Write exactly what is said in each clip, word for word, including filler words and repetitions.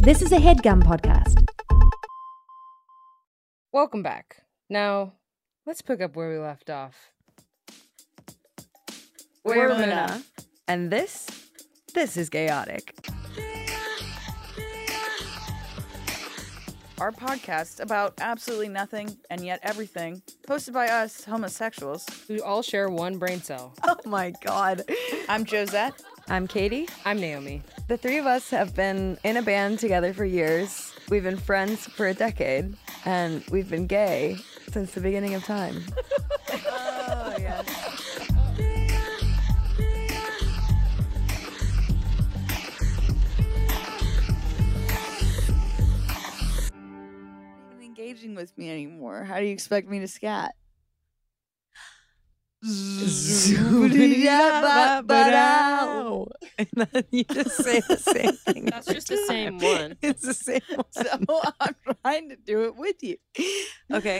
This is a HeadGum podcast. Welcome back. Now, let's pick up where we left off. We're Luna. And this, this is Chaotic. Our podcast about absolutely nothing and yet everything, hosted by us homosexuals. We all share one brain cell. Oh my god. I'm Josette. I'm Katie. I'm Naomi. The three of us have been in a band together for years. We've been friends for a decade. And we've been gay since the beginning of time. Oh, yes. Engaging with me anymore. How do you expect me to scat? And then you just say the same thing. That's just the same one. It's the same one. So I'm trying to do it with you. Okay.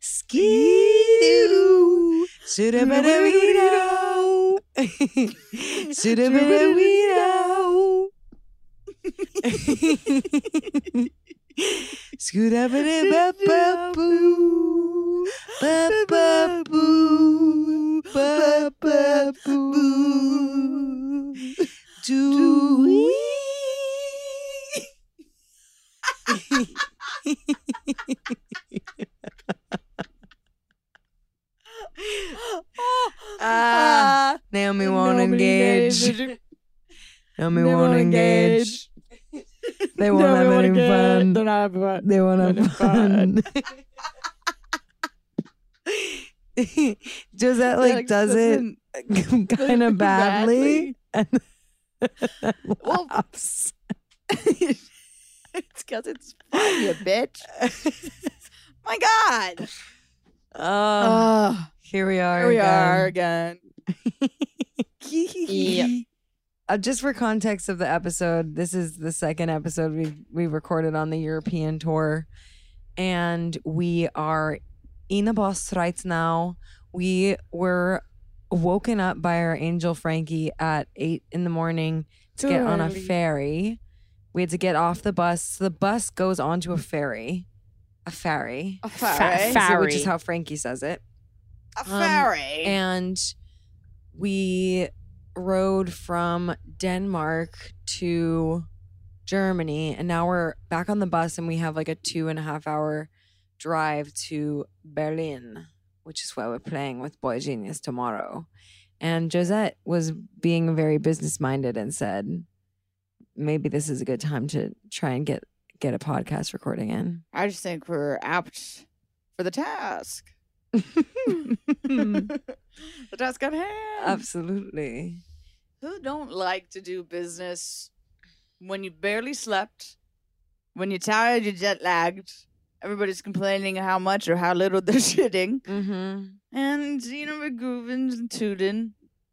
Ski-doo. Shoulda-been-a-wee-dow. Shoulda-been-a-wee-dow. Scoot-a-ba-da-ba-ba-boo. Ba-ba-boo. Ba-ba-boo. Do-wee. Ah, Naomi won't engage. Naomi won't engage. They won't have any fun. They're not having fun. They won't have fun. Josette like does it kind of badly. And Well, laughs. it's because it's fun, you bitch. My God. Oh, Oh, here we are. here we again. are again. Yep. Uh, just for context of the episode, this is the second episode we we recorded on the European tour, and we are in a bus right now. We were woken up by our angel Frankie at eight in the morning to Too get on a early. ferry. We had to get off the bus. So the bus goes onto a ferry, a ferry, A Fa- ferry. fa- so- which is Ferry. how Frankie says it. A Um, ferry. And we rode from Denmark to Germany, and now we're back on the bus, and we have like a two and a half hour drive to Berlin, which is where we're playing with Boy Genius tomorrow. And Josette was being very business minded and said, maybe this is a good time to try and get get a podcast recording in. I just think we're apt for the task. The task at hand. Absolutely. Who don't like to do business when you barely slept, when you're tired, you're jet lagged, everybody's complaining how much or how little they're shitting, Mm-hmm. and, you know, we're grooving and tooting.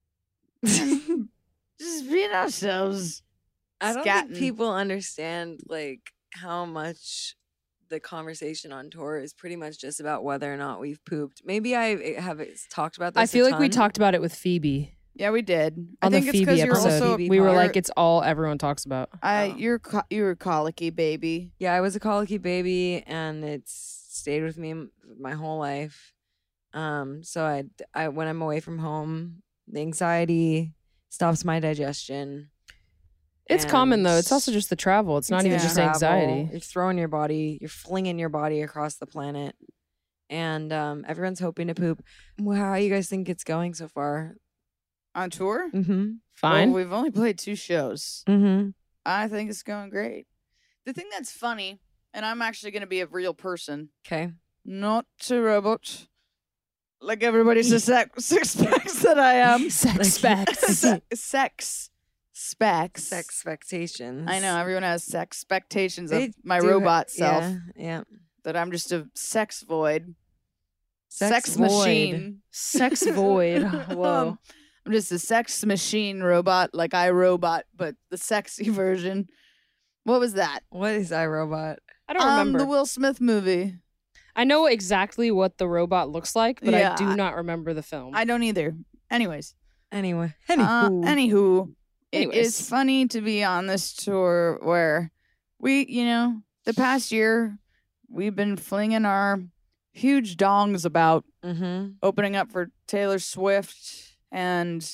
Just being ourselves. I don't Scatting. think people understand like how much the conversation on tour is pretty much just about whether or not we've pooped. Maybe I have talked about this. I feel a like we ton. talked about it with Phoebe Yeah, we did. I on the think it's Phoebe because you're episode. also Phoebe we were part. like, it's all everyone talks about. I Oh. you're co- you're a colicky baby. Yeah, I was a colicky baby, and it's stayed with me m- my whole life. Um, so I, I when I'm away from home, the anxiety stops my digestion. It's common though. It's and also just the travel. It's not it's even the just travel. anxiety. You're throwing your body, you're flinging your body across the planet, and um, everyone's hoping to poop. Well, how you guys think it's going so far? On tour? Mm-hmm. Fine. Well, we've only played two shows. Mm-hmm. I think it's going great. The thing that's funny, and I'm actually going to be a real person, Okay. not a robot, like everybody says sex expects that I am. Sex specs. Se- sex specs. Expectations. I know everyone has sex expectations They of my do ha- robot self. Yeah. yeah. That I'm just a sex void, Sex sex, void. machine. Sex void. Whoa. Um, I'm just a sex machine robot, like iRobot, but the sexy version. What was that? What is iRobot? I don't Um, remember. the Will Smith movie. I know exactly what the robot looks like, but I Yeah, do I- not remember the film. I don't either. Anyways. Anyway. Uh, Anywho. anywho, it Anyways. is funny to be on this tour where we, you know, the past year, we've been flinging our huge dongs about, Mm-hmm. opening up for Taylor Swift and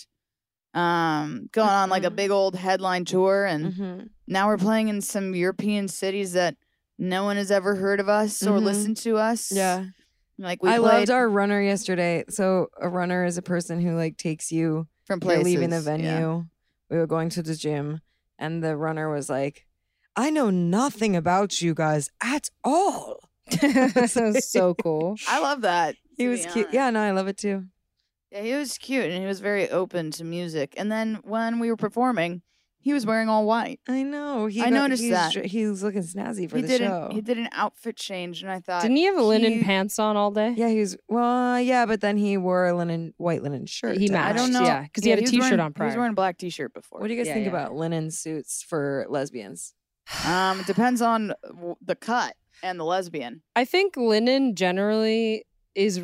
um, going on like a Mhm. big old headline tour. And Mm-hmm. now we're playing in some European cities that no one has ever heard of us or Mhm. listened to us. Yeah. Like we I played loved our runner yesterday. So a runner is a person who like takes you. from You're places. leaving the Yeah. venue. We were going to the gym, and the runner was like, "I know nothing about you guys at all." That was so cool. I love that. He to was be cute. honest. Yeah, no, I love it too. Yeah, he was cute and he was very open to music. And then when we were performing, he was wearing all white. I know. He I got- noticed he's, that. dr- He was looking snazzy for He the did show. an, he did an outfit change, and I thought, Didn't he have linen he- pants on all day? Yeah, he was. Well, yeah, but then he wore a linen, white linen shirt. He to matched. I don't match. know. Yeah, 'cause he had a was t-shirt wearing- on He was prior. wearing a black t-shirt before. What do you guys Yeah, think yeah. about linen suits for lesbians? Um, it depends on w- the cut and the lesbian. I think linen generally is.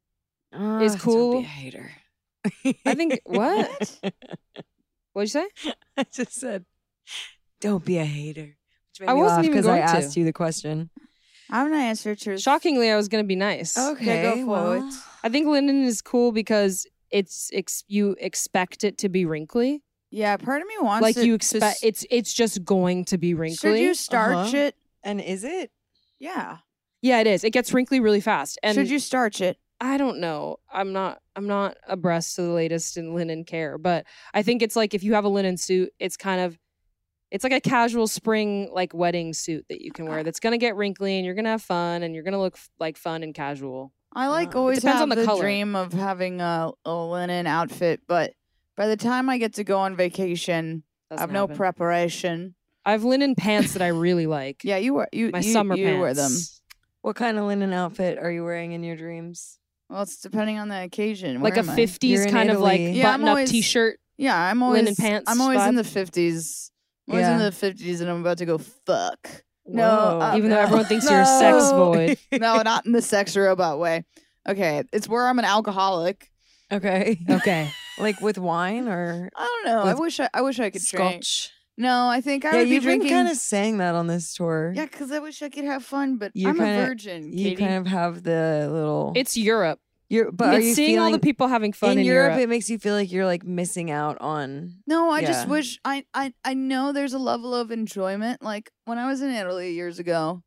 Ah, Is Don't cool. be a hater. I think what? What'd you say? I just said, "Don't be a hater." Which made I me wasn't laugh even 'cause I going to. asked you the question. I'm gonna answer truth. Shockingly, I was gonna be nice. Okay, go for it. I think linen is cool because it's ex- you expect it to be wrinkly. Yeah, part of me wants Like it you to expect s- it's it's just going to be wrinkly. Should you starch Uh-huh. it? And is it? Yeah. Yeah, it is. It gets wrinkly really fast. And Should you starch it? I don't know. I'm not I'm not abreast to the latest in linen care, but I think it's like if you have a linen suit, it's kind of it's like a casual spring like wedding suit that you can wear that's going to get wrinkly and you're going to have fun and you're going to look f- like fun and casual. I like Uh, it always depends have on the the, color. dream of having a, a linen outfit, but by the time I get to go on vacation, I Doesn't have no happen. preparation. I have linen pants that I really like. Yeah, you wear you My you, summer you pants. wear them. What kind of linen outfit are you wearing in your dreams? Well, it's depending on the occasion. Like Where a am I? fifties You're in kind of like Italy. Yeah, I'm button up always- t-shirt. Yeah, I'm always linen pants I'm always in vibe? the fifties. I'm always in Yeah. the fifties, and I'm about to go fuck. No, Whoa. uh, Even though no. everyone thinks you're a sex No. void. No, not in the sex robot way. Okay, it's where I'm an alcoholic. Okay. Okay. Like with wine or I don't know. I With wish I, I wish I could drink. scotch? No, I think I Yeah, would be you've been drinking. kind of saying that on this tour. Yeah, because I wish I could have fun, but You I'm kinda- a virgin. You Katie. kind of have the little. It's Europe. You're, but are it's you seeing feeling all the people having fun in, in Europe, Europe. It makes you feel like you're like missing out on. No, I just Yeah. wish I, I I know there's a level of enjoyment. Like when I was in Italy years ago,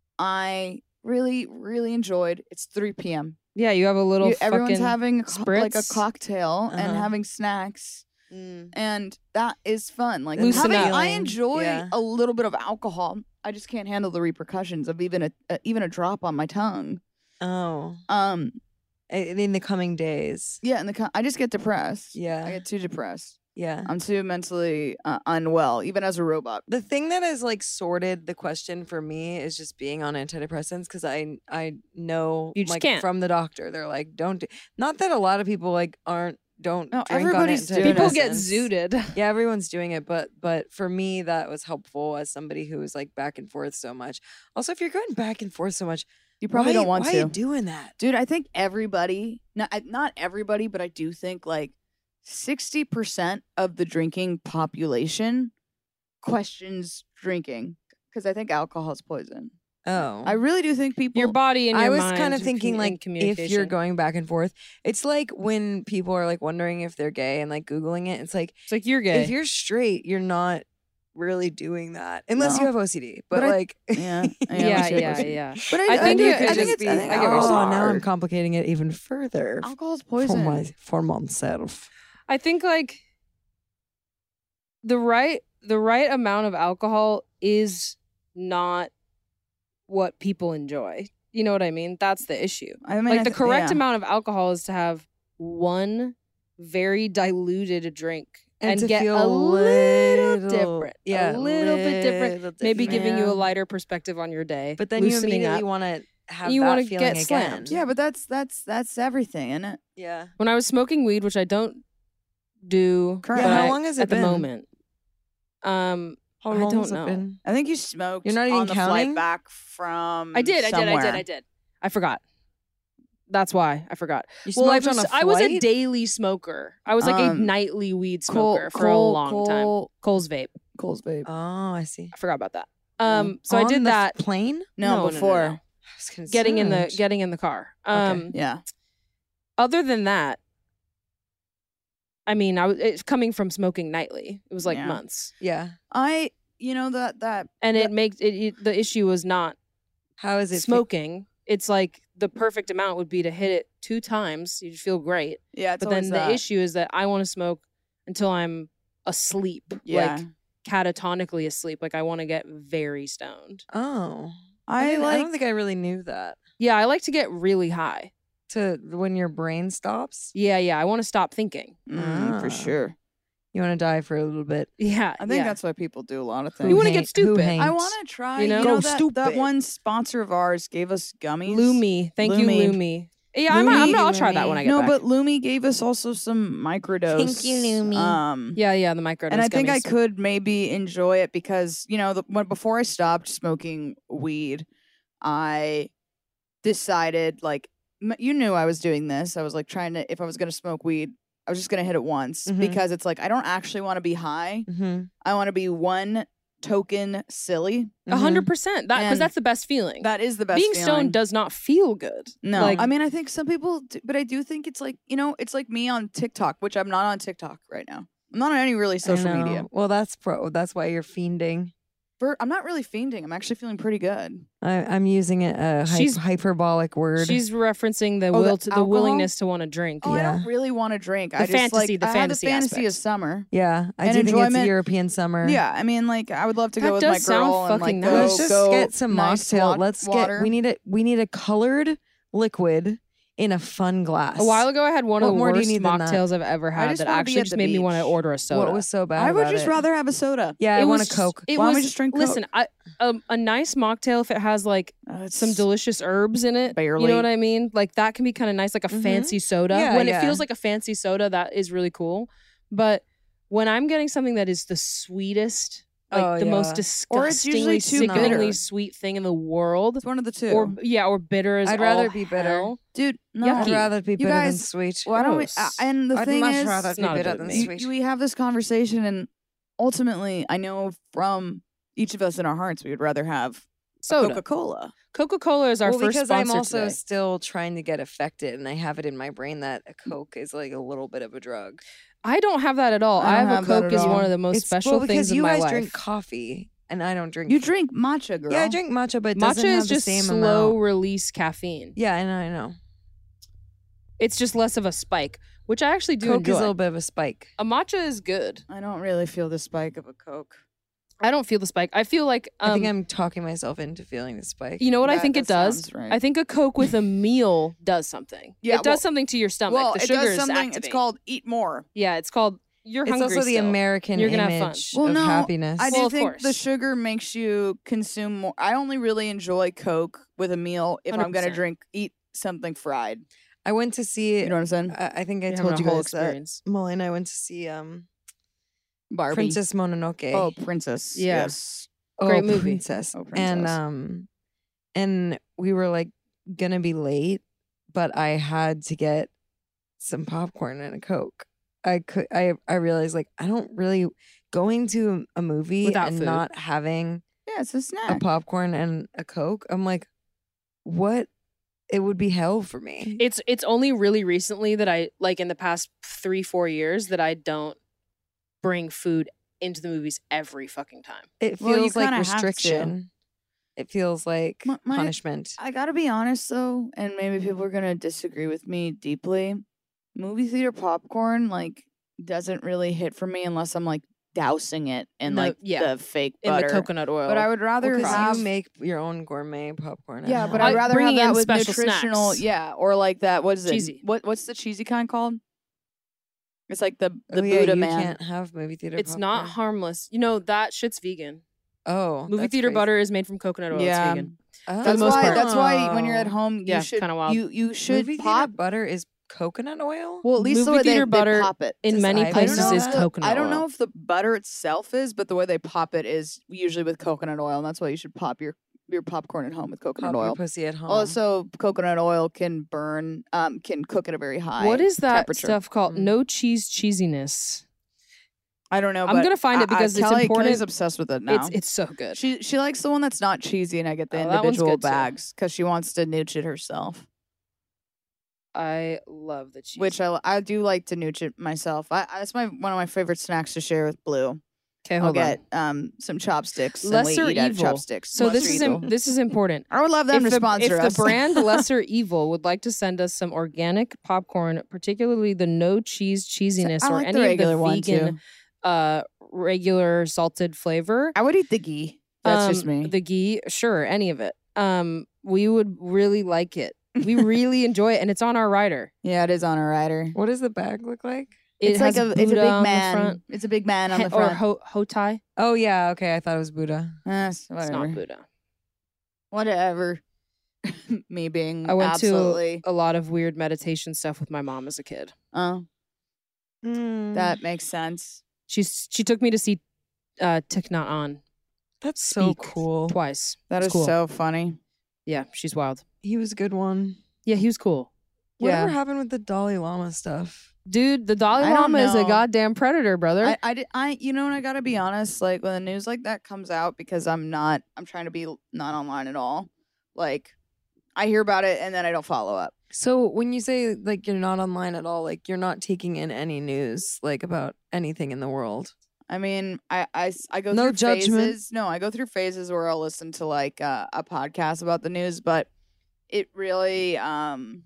I really really enjoyed. It's three p.m. Yeah, you have a little You- everyone's fucking having a co- like a spritz. cocktail and Uh-huh. having snacks, Mm. and that is fun. Like Loosen having, up. I Feeling, enjoy yeah. a little bit of alcohol. I just can't handle the repercussions of even a, a even a drop on my tongue. Oh, Um, I- in the coming days. yeah, and the co- I just get depressed. I Yeah, get too depressed. yeah. I'm too mentally uh, unwell, even as a robot. The thing that has like sorted the question for me is just being on antidepressants because I I know You just like can't. from the doctor they're like don't do not that a lot of people like aren't don't No, drink everybody's on doing it. People get antidepressants. zooted. Yeah, everyone's doing it, but but for me that was helpful as somebody who was like back and forth so much. Also, if you're going back and forth so much, You probably why, don't want why to. are you doing that? Dude, I think everybody, not, not everybody, but I do think like sixty percent of the drinking population questions drinking because I think alcohol is poison. Oh, I really do think people. Your body and your I was mind kind of and thinking commu- and like if you're communication. going back and forth, it's like when people are like wondering if they're gay and like googling it. It's like It's like you're gay. if you're straight, you're not really doing that unless you No. have O C D. But, But I- like, yeah, yeah, yeah, yeah, yeah. But I, I I think think, it I could think just it's. be- I think I get what you're oh, alcohol's now I'm hard. complicating it even further Alcohol's for poison. my for myself. I think like the right the right amount of alcohol is not what people enjoy. You know what I mean? That's the issue. I mean, like I the th- correct yeah. amount of alcohol is to have one very diluted drink and, to get feel a little, little- different. yeah, a little bit different. little Maybe different. giving you Yeah. a lighter perspective on your day. But then you loosening immediately up. want to have You that wanna feeling get again. slammed. Yeah, but that's that's that's everything, isn't it? yeah. When I was smoking weed, which I don't do Currently. but Yeah, how I- long has it at been? the moment. Um, How I long don't has it know. been? I think you smoked. You're not even on the counting? flight back from. I did, I did, I somewhere. did, I did. I forgot. That's why I forgot. You Well, I smoked was on a I was a flight? daily smoker. I was like a Um, nightly weed Cole- smoker for a Cole- long time. Cole- Cole's vape. Cole's vape. Oh, I see. I forgot about that. Um, so I On did the that. plane. No, No, no, no, before. no. I was concerned. Getting in the getting in the car. Um, Yeah. Other than that, I mean, I was it's coming from smoking nightly. It was like Yeah. months, Yeah. I, you know, that, that, and it makes it, it. The issue was not How is it? fe- smoking. It's like the perfect amount would be to hit it two times. You'd feel great. yeah, it's But then always the that. issue is that I want to smoke until I'm asleep, Yeah. like catatonically asleep. Like I want to get very stoned. Oh, I I, didn't- I like, don't think I really knew that. Yeah, I like to get really high. To when your brain stops, Yeah, yeah. I want to stop thinking. mm, for Ah. sure. you want to die for a little bit. Yeah, I think yeah. that's why people do a lot of Who things. You wanna hain't- get stupid. Who I I hain't? want to try. You You know? know, Go that, stupid. that one sponsor of ours gave us gummies. Lumi. Thank you, Lumi. Lumi. Yeah, I'm, I'm, Lumi, I'll try that Lumi. when I get No, back. but Lumi gave us also some microdose. Thank you, Lumi. Um, yeah, yeah, the microdose and I think I gummies. could maybe enjoy it because you know the, when before I stopped smoking weed, I decided like m- you knew I was doing this. I was like trying to if I was going to smoke weed, I was just going to hit it once Mm-hmm. Mhm. because it's like I don't actually want to be high. Mm-hmm. I want to be one token silly. A hundred percent. That because And that's the best feeling. That is the best. Being feeling. stoned does not feel good. No, Like- I mean I think some people, do, but I do think it's like you know it's like me on TikTok, which I'm not on TikTok right now. I'm not on any really social media. Well, that's pro. That's why you're fiending. For, I'm not really fiending. I'm actually feeling pretty good. I, I'm using a, a hy- She's- hyperbolic word. She's referencing the Oh, the will to the alcohol? willingness to want to drink. Oh, I Yeah. don't really want to drink. The I just fantasy- like the I fantasy have the fantasy of aspect. summer. yeah, I and do think it's enjoyment- European summer. Yeah, I mean, like I would love to That go with does my sound girl and like fucking go, nice. Let's just go get some nice mocktail. wa- Let's water. get. We need a. We need a colored liquid in a fun glass. A while ago, I had one What of the more do you worst need than that? mocktails I've ever had just that wanna be actually at just the made me want to beach. order a soda. What was so bad? I would about just it? rather have a soda. Yeah, I It want was a Coke. It Why don't was, we just drink Listen, Coke? I, um, a nice mocktail if it has like Uh, some it's- delicious herbs in it. You Barely. know what I mean? Like that can be kind of nice, like a Mhm. fancy soda. Yeah, when yeah. it feels like a fancy soda, that is really cool. But when I'm getting something that is the sweetest, like Oh, the most yeah. Or it's usually disgustingly, too sickeningly bitter. sweet thing in the world, It's one of the two. or yeah, or bitter as I'd rather all be bitter. hell. Dude, no. Yucky. I'd rather be You bitter than guys- sweet. Why don't we? Gross. Uh, and the I'd thing much is, rather It's be not a bitter good than mix. you, sweet. we have this conversation, and ultimately, I know from each of us in our hearts, we would rather have Soda. Coca Cola. Coca Cola is our well, first because sponsor I'm also today. still trying to get affected, and I have it in my brain that a Coke is like a little bit of a drug. I don't have that at all. I I, don't have, have a that Coke at is all. one of the most It's special well, because things you in my guys life. drink coffee, and I don't drink. You drink matcha, girl. Yeah, I drink matcha, but it Matcha doesn't have is just the same slow amount. release caffeine. Yeah, I know, I know. It's just less of a spike, which I actually do Coke enjoy. is a little bit of a spike. A matcha is good. I don't really feel the spike of a Coke. I don't feel the spike. I feel like um, I think I'm talking myself into feeling the spike. you know what I That- think it that does. sounds right. I think a Coke with a meal does something. Yeah, it does well- something to your stomach. Well, the it sugar does is something. It's activate. called eat more. Yeah, it's called. You're It's hungry. also the still. American You're gonna have fun. image Well, of no, happiness. I do Well, of think the course. sugar makes you consume more. I only really enjoy Coke with a meal if i am one hundred gonna percent. drink eat something fried. I went to see. You know what I'm saying? I, I think I You're told having you a whole guys that experience. Molly and I went to see um Barbie. Princess Mononoke. Oh, princess. Yeah. Yes. Oh, Great movie. Princess. Oh, And princess. um, and we were like gonna be late, but I had to get some popcorn and a Coke. I could. I I realized like I don't really going to a movie Without and food. not having Yeah, it's a a snack. popcorn and a Coke. I'm like, what? It would be hell for me. It's it's only really recently that I like in the past three four years that I don't bring food into the movies every fucking time. It Well, you feels like kinda have to. restriction. It feels like My- my- punishment. I gotta be honest though, and maybe people are gonna disagree with me deeply. Movie theater popcorn like doesn't really hit for me unless I'm like dousing it in No, like yeah. the fake In butter. the coconut oil. But I would rather Because have you make your own gourmet popcorn. at yeah, home. but I- I'd rather have bringing that in with special nutritional. snacks. Yeah, or like that. What is it? Cheesy. What What's the cheesy kind called? It's like the the Oh, yeah, Buddha you man. can't have movie theater. it's not popcorn. harmless. You know that shit's vegan. Oh, Movie that's theater crazy. butter is made from coconut oil. Yeah. It's vegan. Oh. That's most why. part. That's why when you're at home, you Yeah, should kinda wild. you you should movie pop. theater butter is coconut oil. Well, at least the Movie way they, theater they butter pop it. In Does many I- I don't places know is if the- coconut I don't oil. know if the butter itself is, but the way they pop it is usually with coconut oil, and that's why you should pop your your popcorn at home with coconut Pop your oil. pussy at home. Also, coconut oil can burn, um, can cook at a very high. What is that temperature. stuff called? Mm. No cheese cheesiness. I don't know. I'm but gonna find I- it because I, it's Kelly, important. Kelly's obsessed with it now. It's it's so good. she she likes the one that's not cheesy, and I get the Oh, that one's individual good too. bags because she wants to nooch it herself. I love the cheese. Which I I do like to nooch it myself. I, I that's my one of my favorite snacks to share with Blue. okay, I'll hold on. get um some chopsticks. Lesser and we eat out of Evil. chopsticks. So this Lesser is Evil. im- this is important. I would love them if to the, sponsor if us. the brand Lesser Evil would like to send us some organic popcorn, particularly the no cheese cheesiness I or like any the regular of the one vegan too. uh regular salted flavor. I would eat the ghee. That's just um, me. The ghee, sure, any of it. Um, we would really like it. We really enjoy it, and it's on our rider. Yeah, it is on a rider. What does the bag look like? It it's has like a it's a Buddha big on the man. front. It's a big man on He- the front. or ho- hotai. Oh yeah, okay. I thought it was Buddha. Eh, It's whatever. not Buddha. Whatever. Me being I went absolutely. to a lot of weird meditation stuff with my mom as a kid. Oh, Mm, that makes sense. She's she took me to see uh, Thich Nhat Hanh that's so speak cool. twice. That It's is cool. so funny. Yeah, she's wild. He was a good one. Yeah, he was cool. Whatever Yeah. happened with the Dalai Lama stuff? Dude, the Dalai I don't Lama is a know. goddamn predator, brother. I, I, did, I, you know, and I gotta be honest. Like when the news like that comes out, because I'm not, I'm trying to be not online at all. Like, I hear about it and then I don't follow up. So when you say like you're not online at all, like you're not taking in any news like about anything in the world. I mean, I, I, s- I go No through judgment. phases. No, I go through phases where I'll listen to like uh, a podcast about the news, but it really um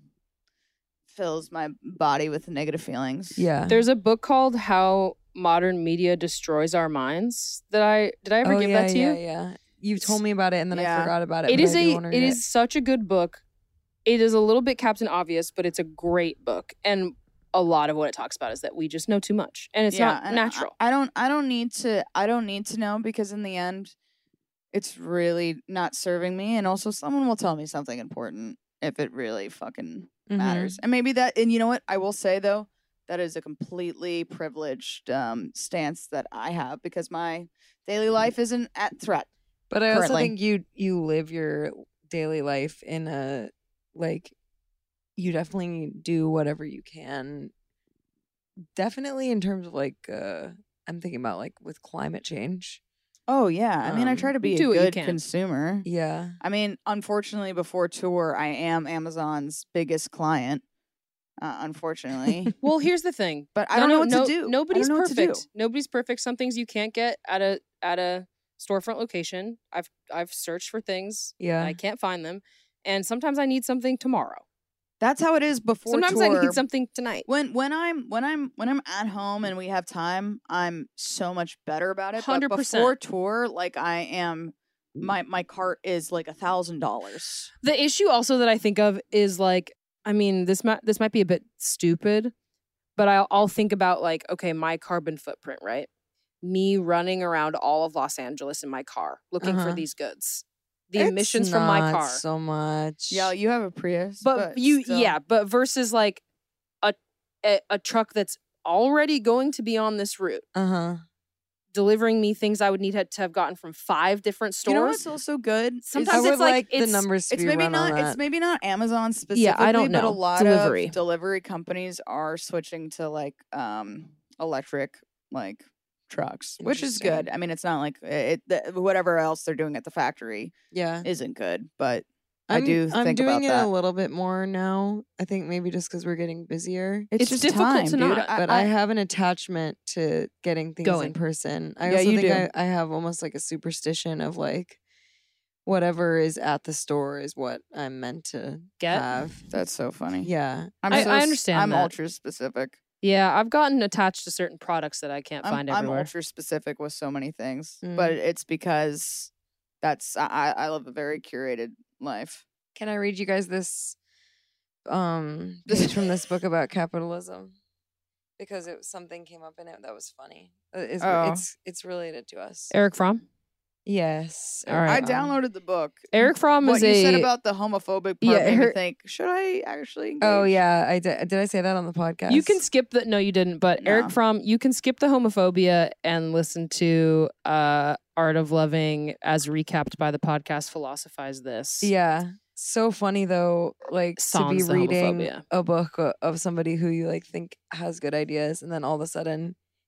fills my body with negative feelings. Yeah. There's a book called How Modern Media Destroys Our Minds that I did I ever oh, give yeah, that to yeah, you? Yeah. You told me about it and then I Yeah. forgot about it. It but is I do a wanna it read is such a good book. It is a little bit Captain Obvious, but it's a great book. And a lot of what it talks about is that we just know too much. And it's not and I- natural. I, don't I don't need to I don't need to know because in the end it's really not serving me, and also someone will tell me something important if it really fucking Mhm. matters. And maybe that and you know what? I will say though, that is a completely privileged um stance that I have because my daily life isn't at threat. But I also currently. think you you live your daily life in a like you definitely do whatever you can. Definitely in terms of like uh I'm thinking about like with climate change. Oh yeah. I mean I Um, try to be do a what you good can. consumer. Yeah. I mean, unfortunately, before tour, I am Amazon's biggest client. Uh, unfortunately, Well, here's the thing. but I No, don't know no, what no- to do. Nobody's I don't know what to do. perfect. Nobody's perfect. Some things you can't get at a at a storefront location. I've I've searched for things. Yeah. And I can't find them. And sometimes I need something tomorrow. That's how it is before Sometimes tour. I need something tonight. when when I'm when I'm when I'm at home and we have time, I'm so much better about it. one hundred But percent. before tour, like I am, my my cart is like a thousand dollars. The issue also that I think of is like, I mean, this might this might be a bit stupid, but I'll, I'll think about like, okay, my carbon footprint, right? Me running around all of Los Angeles in my car looking for Uh-huh. these goods, the It's emissions from my not car. so much. Yeah, you have a Prius, but, you, still. yeah, but versus like a, a a truck that's already going to be on this route, Uh-huh. delivering me things I would need to have gotten from five different stores. You know what's also good? is- Sometimes I it's would like- like, the it's- numbers to it's be maybe run on not that. it's maybe not Amazon specifically, Yeah, I don't but a know. lot Delivery. of delivery companies are switching to like um electric like trucks, which is good. Interesting. I mean, it's not like it the, whatever else they're doing at the factory Yeah. isn't good, but I I'm, do I'm think doing about it that. a little bit more now. I think maybe just because we're getting busier. It's, It's just difficult time, to dude. not, I, But I, I, have an attachment to getting things Going. in person. I Yeah, also you think do. I, I have almost like a superstition of like whatever is at the store is what I'm meant to Get? have. that's so funny. Yeah. I'm I- so I s- understand I'm that. ultra specific. Yeah, I've gotten attached to certain products that I can't I'm, find I'm everywhere. ultra specific with so many things, Mm. but it's because that's I, I I live a very curated life. Can I read you guys this um page from this book about capitalism? Because it was something came up in it that was funny. Uh, It's Oh. it's it's related to us. Eric Fromm. Yes. All right. I um, downloaded the book. Eric Fromm What is you a said about the homophobic part Yeah, made me her- think, should I actually? Oh engage? yeah, I did. Did I say that on the podcast? You can skip the no, you didn't. But No. Eric Fromm, you can skip the homophobia and listen to uh, Art of Loving as recapped by the podcast Philosophize This. Yeah. So funny though, like Sans to the be reading homophobia. a book o- of somebody who you like think has good ideas, and then all of a sudden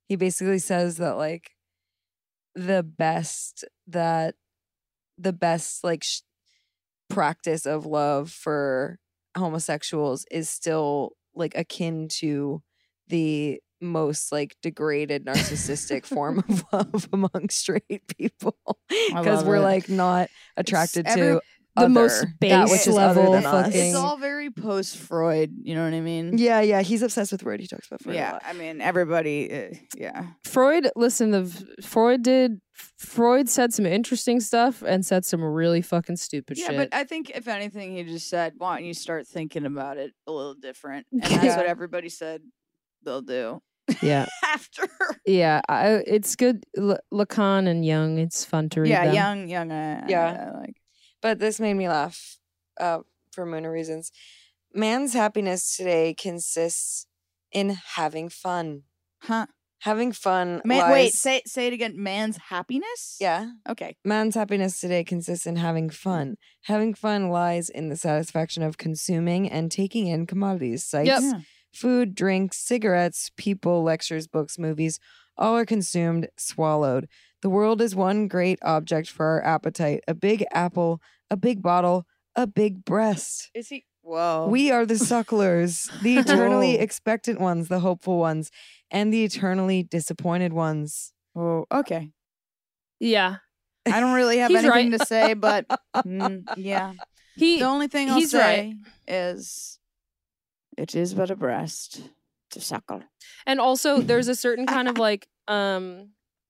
he basically says that like the best that the best like sh- practice of love for homosexuals is still like akin to the most like degraded narcissistic form of love among straight people because love we're it. like not attracted every- to The other, most that base which is other level than us. fucking- It's all very post Freud. You know what I mean? Yeah, yeah, he's obsessed with Freud. He talks about Freud a Yeah. lot. I mean, everybody. Uh, yeah. Freud, listen, the Freud did Freud said some interesting stuff and said some really fucking stupid Yeah, shit. but I think if anything, he just said, "Why don't you start thinking about it a little different?" And that's Yeah. what everybody said they'll do. yeah, After. yeah, I, it's good. L- Lacan and Jung, it's fun to read. Yeah, them. young, young. Uh, Yeah. uh, like But this made me laugh uh, for Muna reasons. Man's happiness today consists in having fun. huh? Having fun. Man, lies- wait, say say it again. Man's happiness. Yeah. Okay. Man's happiness today consists in having fun. Having fun lies in the satisfaction of consuming and taking in commodities, sights, Yep. Yeah. food, drinks, cigarettes, people, lectures, books, movies. All are consumed, swallowed. The world is one great object for our appetite. A big apple, a big bottle, a big breast. Is he? Whoa. We are the sucklers, the eternally Whoa. expectant ones, the hopeful ones, and the eternally disappointed ones. Oh, okay. Yeah, I don't really have He's anything right. to say, but mm, yeah. he. The only thing I'll he's say right. is, it is but a breast to suckle. And also, there's a certain kind of like, um,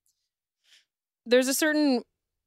there's a certain,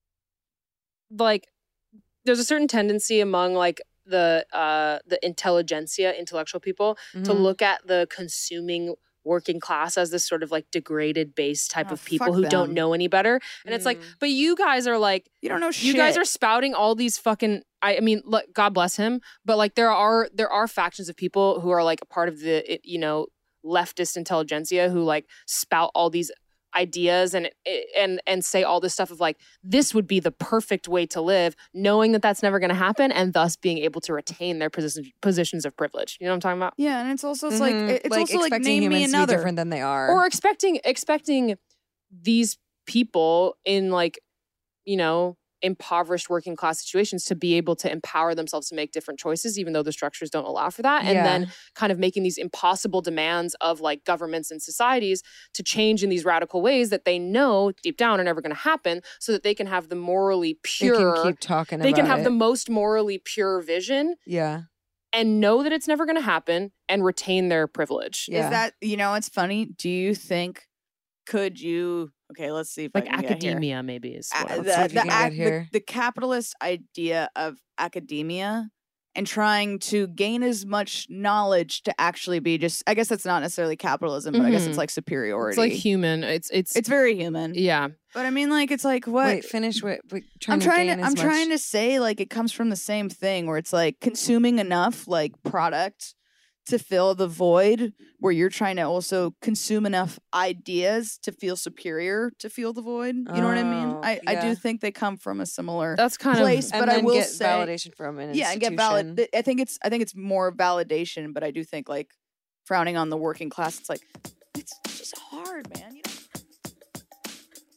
like, there's a certain tendency among like the uh the intelligentsia, intellectual people, to Mhm. look at the consuming working class as this sort of like degraded base type Oh, of people fuck who them. don't know any better. And it's like, Mm. but you guys are like, You don't know shit. you guys are spouting all these fucking I, I mean look, God bless him, but like there are there are factions of people who are like a part of the it- you know leftist intelligentsia who like spout all these ideas and and and say all this stuff of like this would be the perfect way to live, knowing that that's never going to happen and thus being able to retain their position, positions of privilege. You know what I'm talking about? Yeah, and it's also it's Mhm. like it- it's also like expecting name me humans to be another. different than they are. Or expecting expecting these people in like you know impoverished working class situations to be able to empower themselves to make different choices even though the structures don't allow for that, and Yeah. then kind of making these impossible demands of like governments and societies to change in these radical ways that they know deep down are never going to happen, so that they can have the morally they pure can keep talking they about can have it. the most morally pure vision Yeah. and know that it's never going to happen and retain their privilege. Yeah. Is that you know? It's funny. Do you think? Could you? Okay, let's see if Like I can get here. academia maybe is A- what I would the, see if you the, can get ac- the- here. the capitalist idea of academia and trying to gain as much knowledge to actually be just I guess that's not necessarily capitalism, but I guess Mhm. it's like superiority. It's like human. It's it's It's very human. yeah. But I mean like it's like what Wait, finish what what- trying I'm to trying gain to as I'm much. trying to say like it comes from the same thing where it's like consuming enough like product to fill the void where you're trying to also consume enough ideas to feel superior to feel the void. You know what I mean? Oh, I, I yeah. do think they come from a similar That's kind place, of and but I then will get say validation from an yeah, and get institution. valid. th- I think it's I think it's more validation, but I do think like frowning on the working class. It's like it's just hard, man. You know.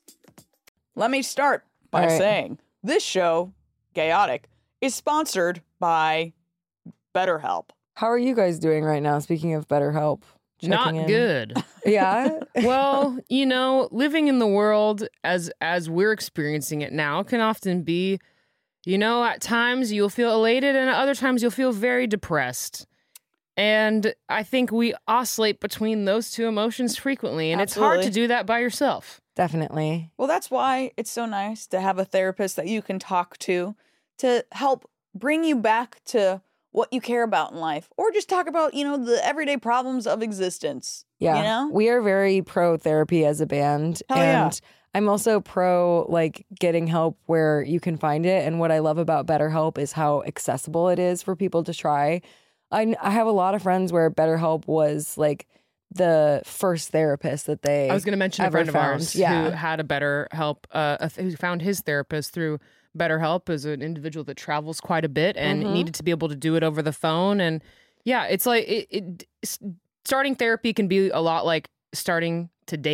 Let me start by All right. saying this show, Chaotic, is sponsored by BetterHelp. How are you guys doing right now? Speaking of BetterHelp, Not checking in. good. Yeah. Well, you know, living in the world as as we're experiencing it now can often be, you know, at times you'll feel elated and at other times you'll feel very depressed. And I think we oscillate between those two emotions frequently, and it's hard to Absolutely. do that by yourself. Definitely. Well, that's why it's so nice to have a therapist that you can talk to to help bring you back to what you care about in life, or just talk about, you know, the everyday problems of existence. Yeah. You know? We are very pro therapy as a band. Hell yeah. and I'm also pro like getting help where you can find it. And what I love about BetterHelp is how accessible it is for people to try. I, I have a lot of friends where BetterHelp was like the first therapist that they I was going to mention a ever friend of found. ours Yeah. who had a better help, uh, a th- who found his therapist through BetterHelp as an individual that travels quite a bit and Mhm. needed to be able to do it over the phone. And yeah, it's like it, it s- starting therapy can be a lot like starting to date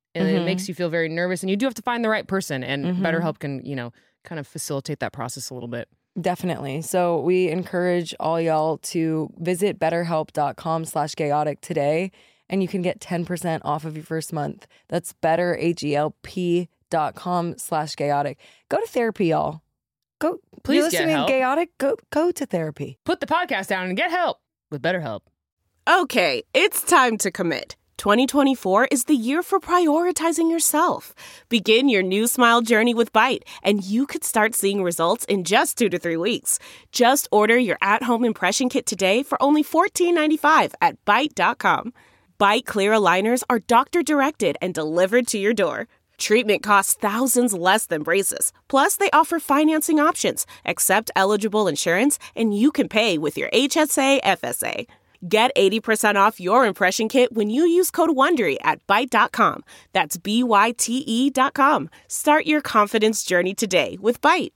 and it Mhm. makes you feel very nervous, and you do have to find the right person. And Mhm. BetterHelp can, you know, kind of facilitate that process a little bit. Definitely. So we encourage all y'all to visit betterhelp.com slash chaotic today, and you can get ten percent off of your first month. That's better, H-E-L-P dot com slash chaotic. Go to therapy, y'all. Go. Please You're get listening to help. Chaotic? Go, go to therapy. Put the podcast down and get help with BetterHelp. Okay, it's time to commit. twenty twenty-four is the year for prioritizing yourself. Begin your new smile journey with Byte, and you could start seeing results in just two to three weeks. Just order your at-home impression kit today for only fourteen ninety-five at byte dot com. Byte clear aligners are doctor-directed and delivered to your door. Treatment costs thousands less than braces. Plus, they offer financing options, accept eligible insurance, and you can pay with your H S A F S A. Get eighty percent off your impression kit when you use code WONDERY at byte dot com. That's B Y T E dot com. Start your confidence journey today with Byte.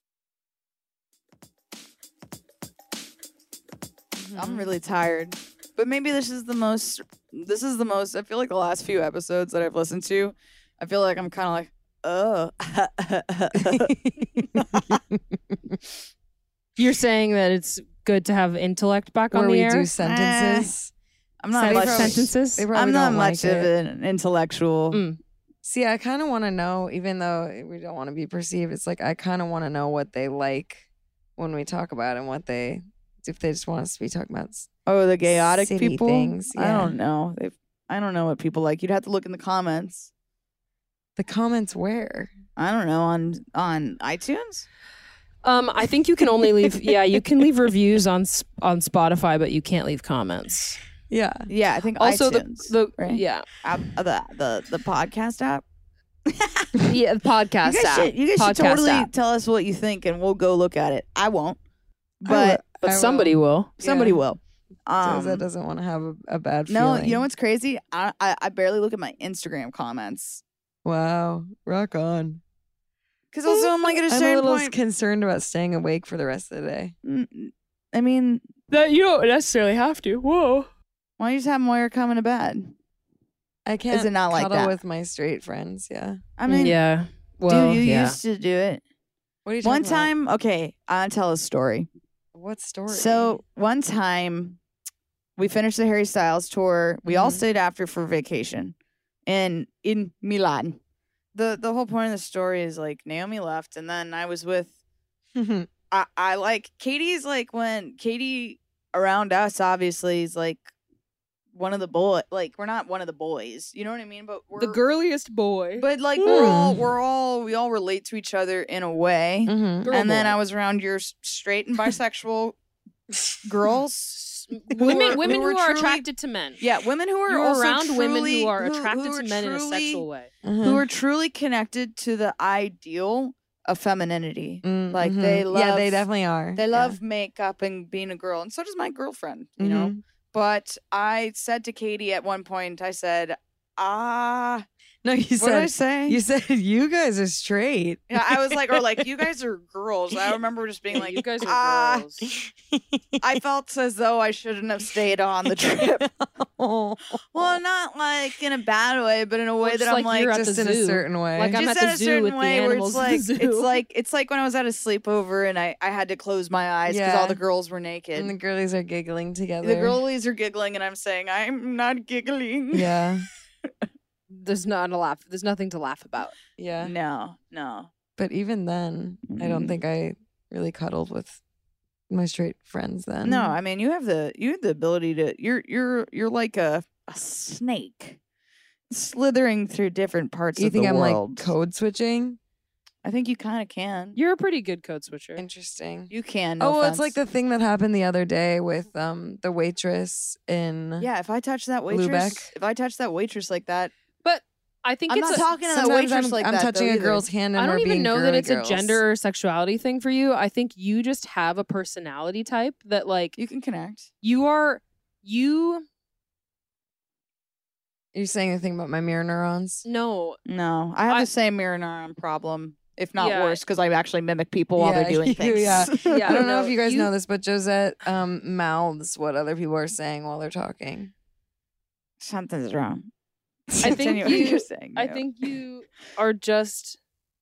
I'm really tired. But maybe this is the most this is the most I feel like the last few episodes that I've listened to, I feel like I'm kind of like, oh. You're saying that it's good to have intellect back Where on the we air? do sentences. I'm not Say much sentences. They probably I'm not don't much like of it. an intellectual. Mm. See, I kind of want to know, even though we don't want to be perceived, it's like I kind of want to know what they like when we talk about it and what they, if they just want us to be talking about. s- Oh, the chaotic City people. things, I yeah. don't know. They I don't know what people like. You'd have to look in the comments. The comments where? I don't know on on iTunes. Um, I think you can only leave. Yeah, you can leave reviews on S- on Spotify, but you can't leave comments. Yeah. Yeah, I think Also, iTunes, the the right? yeah app, uh, the the the podcast app. yeah the podcast You guys, app. should, you guys should Podcast totally app. tell us what you think, and we'll go look at it. I won't, I but will- But I will. somebody will. somebody Yeah. will. Um, Josette doesn't want to have a, a bad no, feeling. you know what's crazy? I, I I barely look at my Instagram comments Wow. Rock on. because also I'm like at a I'm a certain little point. concerned about staying awake for the rest of the day. mm, I mean, That you don't necessarily have to. Whoa. why don't you just have Moira coming to bed? I can't it not like cuddle that? with my straight friends. Yeah. I mean, yeah. Well, dude, you yeah. used to do it. What are you One talking about? time, okay, I'll tell a story. What story? So one time, we finished the Harry Styles tour. We all Mhm. stayed after for vacation, and in Milan. the The whole point of the story is like Naomi left, and then I was with. I, I like Katie's like when Katie around us. Obviously, is like one of the boy. Like we're not one of the boys. You know what I mean? But we're The girliest boy. But like we're all Mm. we're all we all relate to each other in a way. Mhm. Girl And then boy. I was around your s- straight and bisexual girls, who women were- women who, were are truly- attracted to men. Yeah, women who are You're also around women truly- who are who- attracted who to are men in a truly- sexual way. Mhm. who are truly connected to the ideal of femininity. Mm, like, mhm. they Yeah, they love- definitely are. They Yeah. love makeup and being a girl, and so does my girlfriend. You know. Mhm. But I said to Katie at one point, I said, "Ah, No, you what did I said say?" you said you guys are straight. Yeah, I was like, or like, you guys are girls. I remember just being like, You guys are "Ah." girls. I felt as though I shouldn't have stayed on the trip. Oh, Well, not like in a bad way, but in a way just that I'm like like, you're at just the in a zoo. certain way. Like, I'm just at the in a zoo certain with the way where animals it's at the like zoo. it's like it's like when I was at a sleepover and I I had to close my eyes because Yeah. all the girls were naked. and the girlies are giggling together. The girlies are giggling, and I'm saying I'm not giggling. Yeah, There's not a laugh. There's nothing to laugh about. yeah. No, no. But even then, I don't Mm. think I really cuddled with my straight friends then. No, I mean you have the you have the ability to you're you're you're like a a snake slithering through different parts you of think the I'm world. like code switching? I think you kind of can. You're a pretty good code switcher. Interesting. You can. No oh, well, it's like offense. the thing that happened the other day with um the waitress in. Yeah, if I touch that waitress, Lubeck. if I touch that waitress like that, I think I'm it's not a, talking to that Sometimes waitress I'm, like I'm that. touching though, a either. girl's hand and I don't we're even being know that girly it's girls. a gender or sexuality thing for you. I think you just have a personality type that like You can connect. you are you You're saying the thing about my mirror neurons? no No, I have I- the same mirror neuron problem, if not Yeah. worse, because I actually mimic people while they're Yeah, doing you- things. yeah. Yeah, I don't know no, if you guys you- know this, but Josette um, mouths what other people are saying while they're talking. Something's wrong. I think Continue what you- you're saying. I Neo. think you are just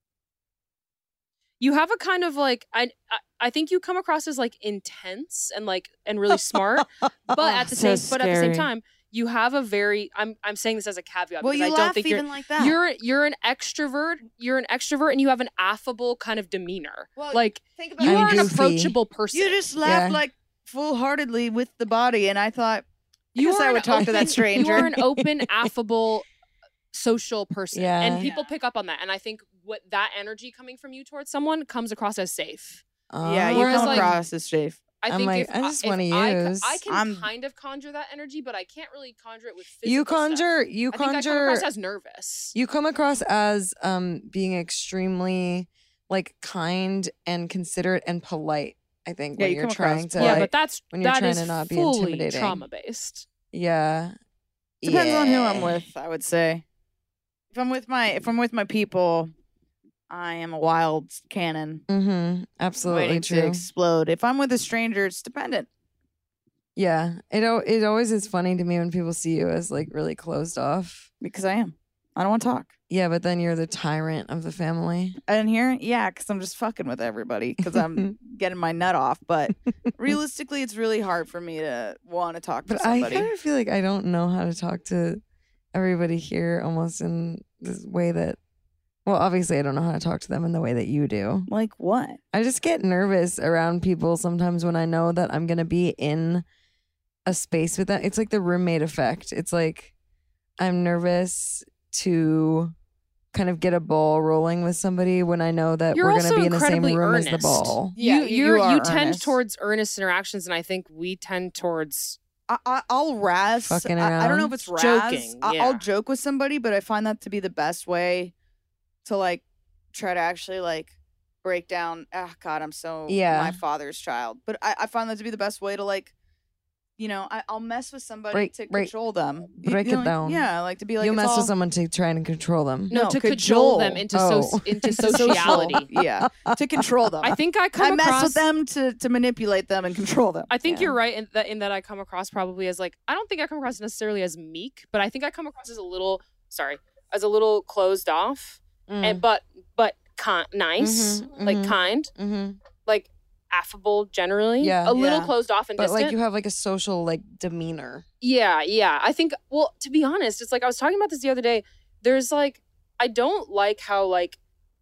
you have a kind of like I, I I think you come across as like intense and like and really smart, but at the So same but at the same scary. time you have a very I'm I'm saying this as a caveat Well, because you I don't laugh think even you're like that. you're you're an extrovert. You're an extrovert and you have an affable kind of demeanor. Well, like think you I'm are an goofy. approachable person. You just laugh Yeah. like full heartedly with the body, and I thought You guess are I an would talk to that open- stranger. You are an open, affable, social person, Yeah. and people pick up on that. And I think what that energy coming from you towards someone comes across as safe. yeah, you Whereas, come like, across as safe. I I'm think like, if I just if wanna I, ca- use. I can I'm- kind of conjure that energy, but I can't really conjure it with physical You stuff. conjure. You I think I come conjure. across as nervous. You come across as um being extremely like kind and considerate and polite. I think Yeah, when you you're come across trying to yeah, like, but that's when you're that trying is to not be fully intimidating. trauma based. yeah, Depends on who I'm Yeah. with, I would say. If I'm with my if I'm with my people, I am a wild cannon Mm-hmm. Absolutely waiting true. to explode. If I'm with a stranger, it's dependent. Yeah, it al- it always is funny to me when people see you as like really closed off. Because I am. I don't want to talk. Yeah, but then you're the tyrant of the family. I didn't hear it? Yeah, because I'm just fucking with everybody because I'm getting my nut off. But realistically, it's really hard for me to want to talk to But I somebody. kind of feel like I don't know how to talk to everybody here almost in this way that, well, obviously I don't know how to talk to them in the way that you do. Like what? I just get nervous around people sometimes when I know that I'm going to be in a space with them. It's like the roommate effect. It's like I'm nervous to kind of get a ball rolling with somebody when I know that You're we're going to also be in the same incredibly room earnest. as the ball. Yeah, you you- you're, you you are tend earnest. towards earnest interactions, and I think we tend towards I, I, I'll razz. Fucking I, I don't know around? if it's razz. Joking, I, yeah. I'll joke with somebody, but I find that to be the best way to like try to actually like break down. Ah, God, I'm so Yeah. my father's child. But I, I find that to be the best way to like, you know, I, I'll mess with somebody Break- to break- control them. You- break you know, it like- down. Yeah, like to be like You'll it's mess all, with someone to try and control them. no, No, to cajole. cajole them into Oh. so, into social- sociality. yeah, to control them. I think I come I mess across with them to to manipulate them and control them. I think Yeah. you're right in that in that I come across probably as like I don't think I come across necessarily as meek, but I think I come across as a little sorry, as a little closed off Mm. and but but ki- nice, Mhm, like mhm. kind, Mm-hmm. like affable generally. Yeah. A little Yeah. closed off and But distant. like you have like a social like demeanor. Yeah, yeah. I think well, to be honest, it's like I was talking about this the other day. There's like I don't like how like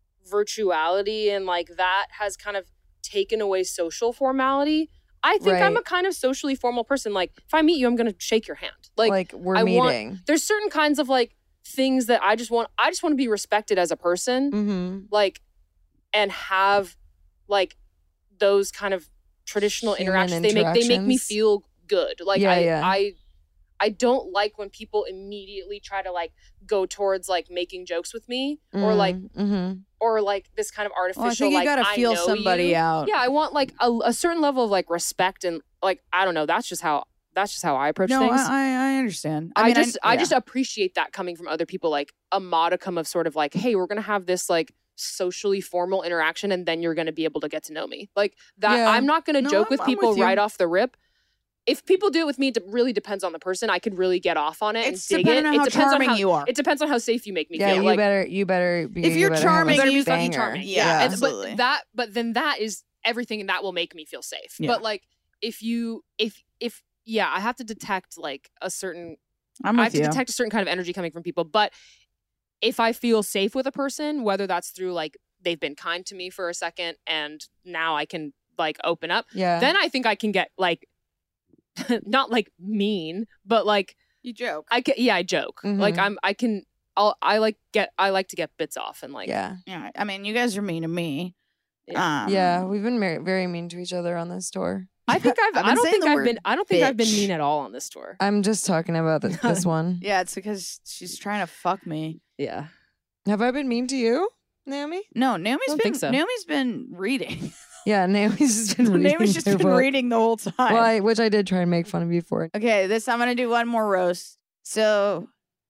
virtuality and like that has kind of taken away social formality. I think I'm Right. a kind of socially formal person. Like if I meet you, I'm gonna shake your hand. Like, Like, we're I want- meeting. there's certain kinds of like things that I just want I just want to be respected as a person. Mm-hmm. Like and have like those kind of traditional Human interactions. They make they make me interactions. feel good. Like Yeah, I yeah. I I don't like when people immediately try to like go towards like making jokes with me or like mm-hmm. or like this kind of artificial Well, I think you like gotta I feel know somebody you. out. Yeah, I want like a, a certain level of like respect and like I don't know. That's just how that's just how I approach No, things. I, I I understand. I, I, mean, just I, yeah. just appreciate that coming from other people, like a modicum of sort of like, hey, we're gonna have this like socially formal interaction, and then you're gonna be able to get to know me. Like that, Yeah. I'm not gonna No, joke I'm- with I'm people with you. right off the rip. If people do it with me, it really depends on the person. I could really get off on it It's and dig depending it. on it how depends charming on how you are. it depends on how safe you make me Yeah, feel. you like, better you better be. If you you're better have a charming, you better be banger. fucking charming. Yeah, Yeah, and- absolutely. but that, but then that is everything, and that will make me feel safe. Yeah. But like, if you, if if yeah, I have to detect like a certain I'm I with have you. to detect a certain kind of energy coming from people. But if I feel safe with a person, whether that's through like they've been kind to me for a second and now I can like open up, Yeah. then I think I can get like not like mean, but like you joke. I can yeah, I joke. Like Mhm. I'm I can I'll I like get I like to get bits off and like yeah. Yeah, I mean, you guys are mean to me. Yeah. Um, Yeah. We've been very, very mean to each other on this tour. I think I've, I've I been don't saying think the I've word been I don't think I've been bitch. mean at all on this tour. I'm just talking about this, this one. Yeah, it's because she's trying to fuck me. Yeah. Have I been mean to you, Naomi? No, Naomi's Don't been think so. Naomi's been reading. Yeah, Naomi's just been reading. Naomi's just your been book. reading the whole time. Well, I, which I did try and make fun of you for. Okay, this I'm gonna do one more roast. So,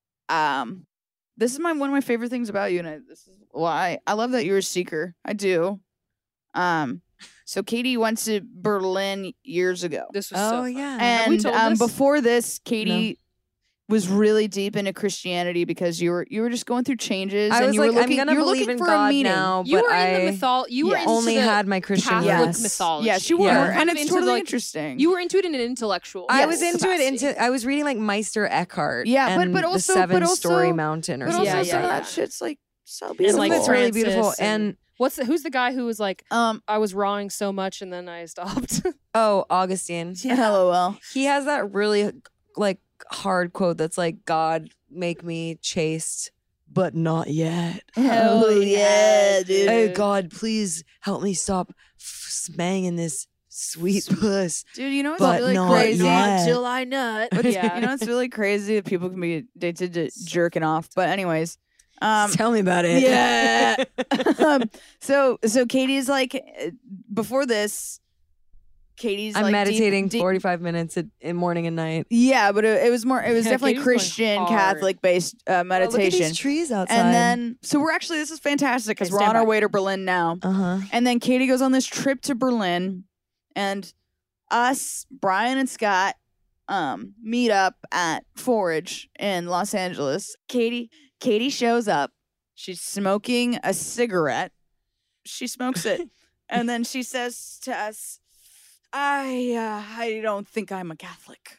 um, this is my one of my favorite things about you, and I, this is why I love that you're a seeker. I do. Um, so Katie went to Berlin years ago, This was Oh so fun. yeah. Have we and told um, this? before this, Katie was really deep into Christianity because you were you were just going through changes. I and was you like, were looking, I'm you gonna were believe looking in for a God meaning. now, You but were in I the mythol. You were yeah. into only the had my Christian Catholic Yes. mythology. Yes, you were, Yeah. and Kind of it's into, totally like, interesting. You were into it in an intellectual. I Yes. was into it. capacity. Into I was reading like Meister Eckhart. Yeah, but- and but the also- Seven but also- Story Mountain or but something. also Yeah, some yeah, of yeah. that shit's like so And, beautiful. like, It's really Francis beautiful. and- And What's the, who's the guy who was like, um, I was rawing so much and then I stopped? oh, Augustine. LOL. He has that really like hard quote that's like, God make me chaste, but not yet. Hell yeah, dude. Hey, God, please help me stop f- smanging this sweet puss. Dude, you know what's But really not crazy? yet. Till I nut. You know what's really crazy that people can be addicted to jerking off. But anyways, um, Tell me about it. yeah. um, so so Katie's like uh, before this, Katie's I'm like deep- meditating deep- forty-five minutes a, in morning and night. Yeah, but it, it was more. It was Yeah, definitely Katie's going Christian hard. Catholic based uh, Oh, look at meditation. these trees outside. And then so we're actually this is fantastic because Okay, we're stand on our by. way to Berlin now. uh huh. And then Katie goes on this trip to Berlin, and us, Brian and Scott, um, meet up at Forage in Los Angeles. Katie, Katie shows up. She's smoking a cigarette. She smokes it, and then she says to us, "I, uh, I don't think I'm a Catholic."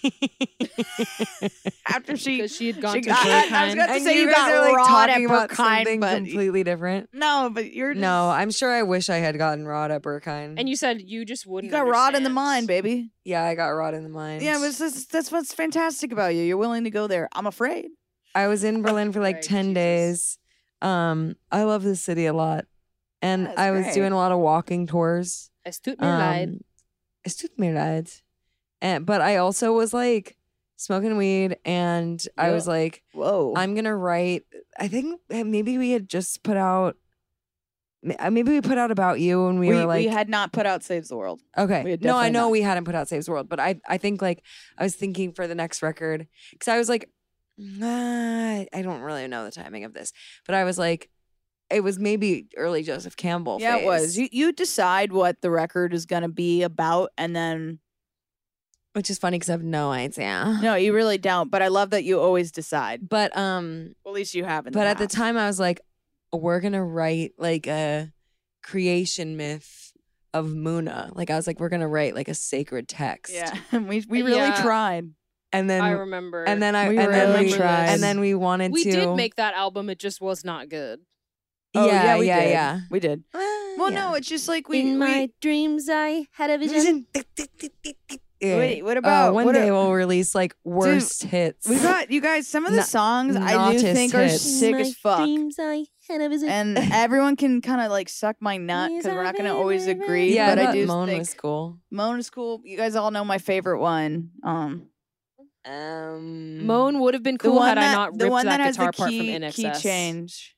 After she, Because she had gone she to got- I- I was Berkheim. gonna And say you you guys got are like rod talking at about Berkheim, something but- completely different. no, but you're just, No, I'm sure I wish I had gotten rod at Berkheim. And you said you just you wouldn't. got rod in the understand. mind, baby. yeah, I got rod in the mind. Yeah, but that's, that's what's fantastic about you. You're willing to go there. I'm afraid. I was in Berlin for like Right, ten Jesus. days. Um, I love this city a lot, and That's I was great. doing a lot of walking tours. Es tut mir leid. Um, es tut mir leid. And but I also was like smoking weed, and I was Yeah. like, Whoa. I'm gonna write. I think uh, maybe we had just put out. ma- uh, Maybe we put out About You, and we, we, were like, we had not put out Saves the World. okay. we had No, I definitely know not. we hadn't put out Saves the World, but I I think like I was thinking for the next record because I was like, nah, I don't really know the timing of this, but I was like, it was maybe early Joseph Campbell. Yeah, it was. phase, You, you decide what the record is going to be about, and then which is funny because I have no idea. no, you really don't. But I love that you always decide. But um, Well, at least you have. In but at the past. time I was like, we're gonna write like a creation myth of Muna. Like I was like, we're gonna write like a sacred text. yeah, we we really Yeah. tried. And then I remember. and then I We and then really we tried. and then we wanted we to did make that album. It just was not good. Oh, yeah, yeah, we yeah, did. yeah. We did. Well, no, it's just like we. In we my dreams, I had a vision. Yeah. wait, what Uh, about one what day a- we'll release like worst hits. we got you guys? Some of the Not- songs I do naughtest think are hits. sick as fuck. Dreams, I had a vision. And everyone can kind of like suck my nut because we're not going to always agree. yeah, but I that do Moan think was cool. Moan is cool. You guys all know my favorite one. Um, Um, Moan would have been the cool one had that I not the ripped one that, that, has guitar the part key, from N key X S. change.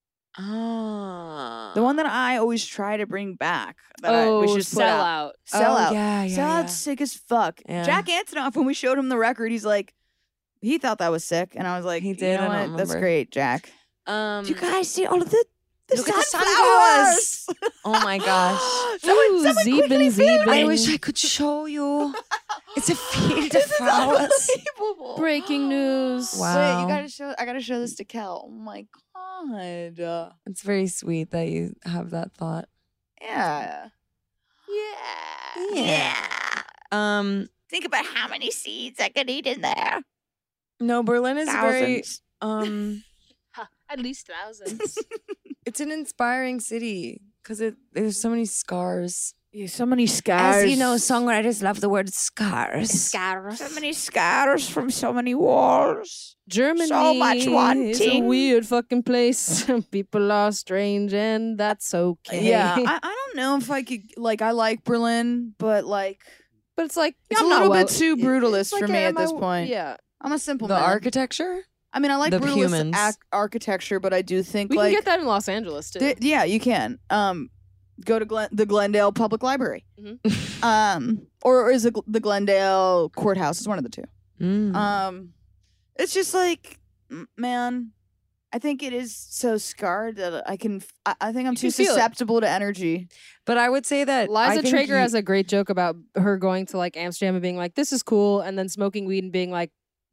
Ah, The one that I always try to bring back. That I, Oh, we should put sell out. out. Sell oh, out. Yeah, yeah, Sell yeah. out's sick as fuck. Yeah. Jack Antonoff, when we showed him the record, he's like, he thought that was sick, and I was like, He you did? know I don't what? That's remember. great, Jack. Um, you guys see all of the the look at the sunflowers? oh my gosh. someone, Ooh, someone quickly Zeben, film Zeben. it. I wish I could show you. It's a field of This is flowers. unbelievable. Breaking news. Wow. Wait, you gotta show. I gotta show this to Kel. Oh my god. Uh, It's very sweet that you have that thought. yeah. Yeah. Yeah. Um, Think about how many seeds I could eat in there. no, Berlin is very Thousands. um. Ha, at least thousands. It's an inspiring city because it there's so many scars. Yeah, so many scars. songwriters love the word scars. Scars. so many scars from so many wars. Germany So much is a wanting. weird fucking place. People are strange, and that's okay. Yeah, I, I don't know if I could like. I like Berlin, but like but it's like it's I'm a not little well- bit too it's brutalist like, for me am at this I- point. Yeah, I'm a simple The man. architecture. I mean, I like the brutalist humans. ac- architecture, but I do think we like can get that in Los Angeles too. Th- yeah, you can. Um, go to Glen- the Glendale Public Library. Mm-hmm. Um, or, or is it Gl- the Glendale Courthouse? It's one of the two. Mm. Um, it's just like, m- man, I think it is so scarred that I can. F- I, I think I'm You too can feel it. susceptible to energy. But I would say that I Liza think Traeger you- has a great joke about her going to like Amsterdam and being like, "This is cool," and then smoking weed and being like,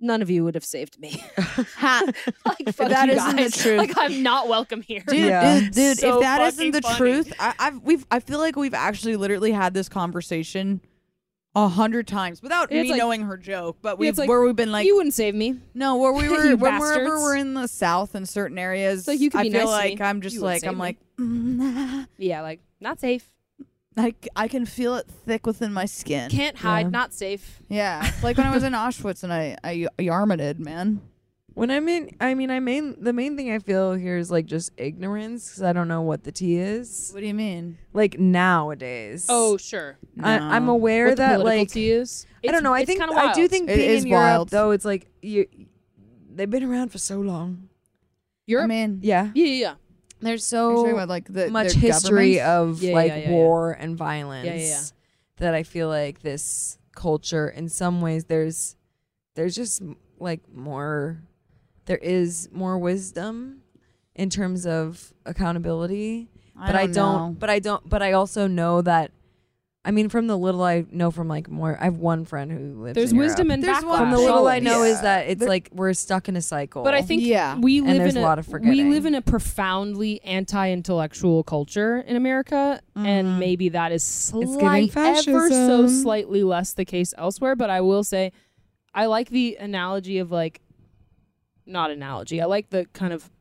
none of you would have saved me. Ha. Like, fuck that you isn't the guys. truth. Like, I'm not welcome here. Dude, Yeah. dude, dude So if that isn't fucking the funny. truth, I, I've we've I feel like we've actually literally had this conversation a hundred times without It's me like- knowing her joke. But Yeah, we've it's like, where we've been like, you wouldn't save me. no, where we were You when wherever bastards. we're in the South in certain areas. like, you could I be feel nice to like me. I'm just You wouldn't like I'm save like. Mm, Yeah, like, not safe. I, c- I can feel it thick within my skin. Can't hide, Yeah. not safe. Yeah, it's like when I was in Auschwitz and I I yarmated, man. When I'm in, I mean, I main the main thing I feel here is like just ignorance because I don't know what the tea is. What do you mean? Like nowadays. Oh, sure. I, No. I'm aware What the that political like tea is? I don't know. I It's think kinda I do wild. think It being is in Europe wild. though, it's like you. They've been around for so long. Europe. I mean, Yeah, yeah, yeah, yeah. there's you're talking so about like the much their history governments? of Yeah, like yeah, yeah, yeah. war and violence Yeah, yeah, yeah. that I feel like this culture, in some ways, there's there's just m- like more. There is more wisdom in terms of accountability, but I don't don't. know. But I don't. But I also know that. I mean, from the little I know from like more, I have one friend who lives. There's in wisdom Europe. and There's backlash. one- From the little I Solid. know is Yeah. that it's There- like we're stuck in a cycle. But I think Yeah. we And live there's in a lot of forgetting. We live in a profoundly anti-intellectual culture in America, Mhm. and maybe that is giving slight, ever so fascism. slightly less the case elsewhere. But I will say, I like the analogy of like, not analogy. I like the kind of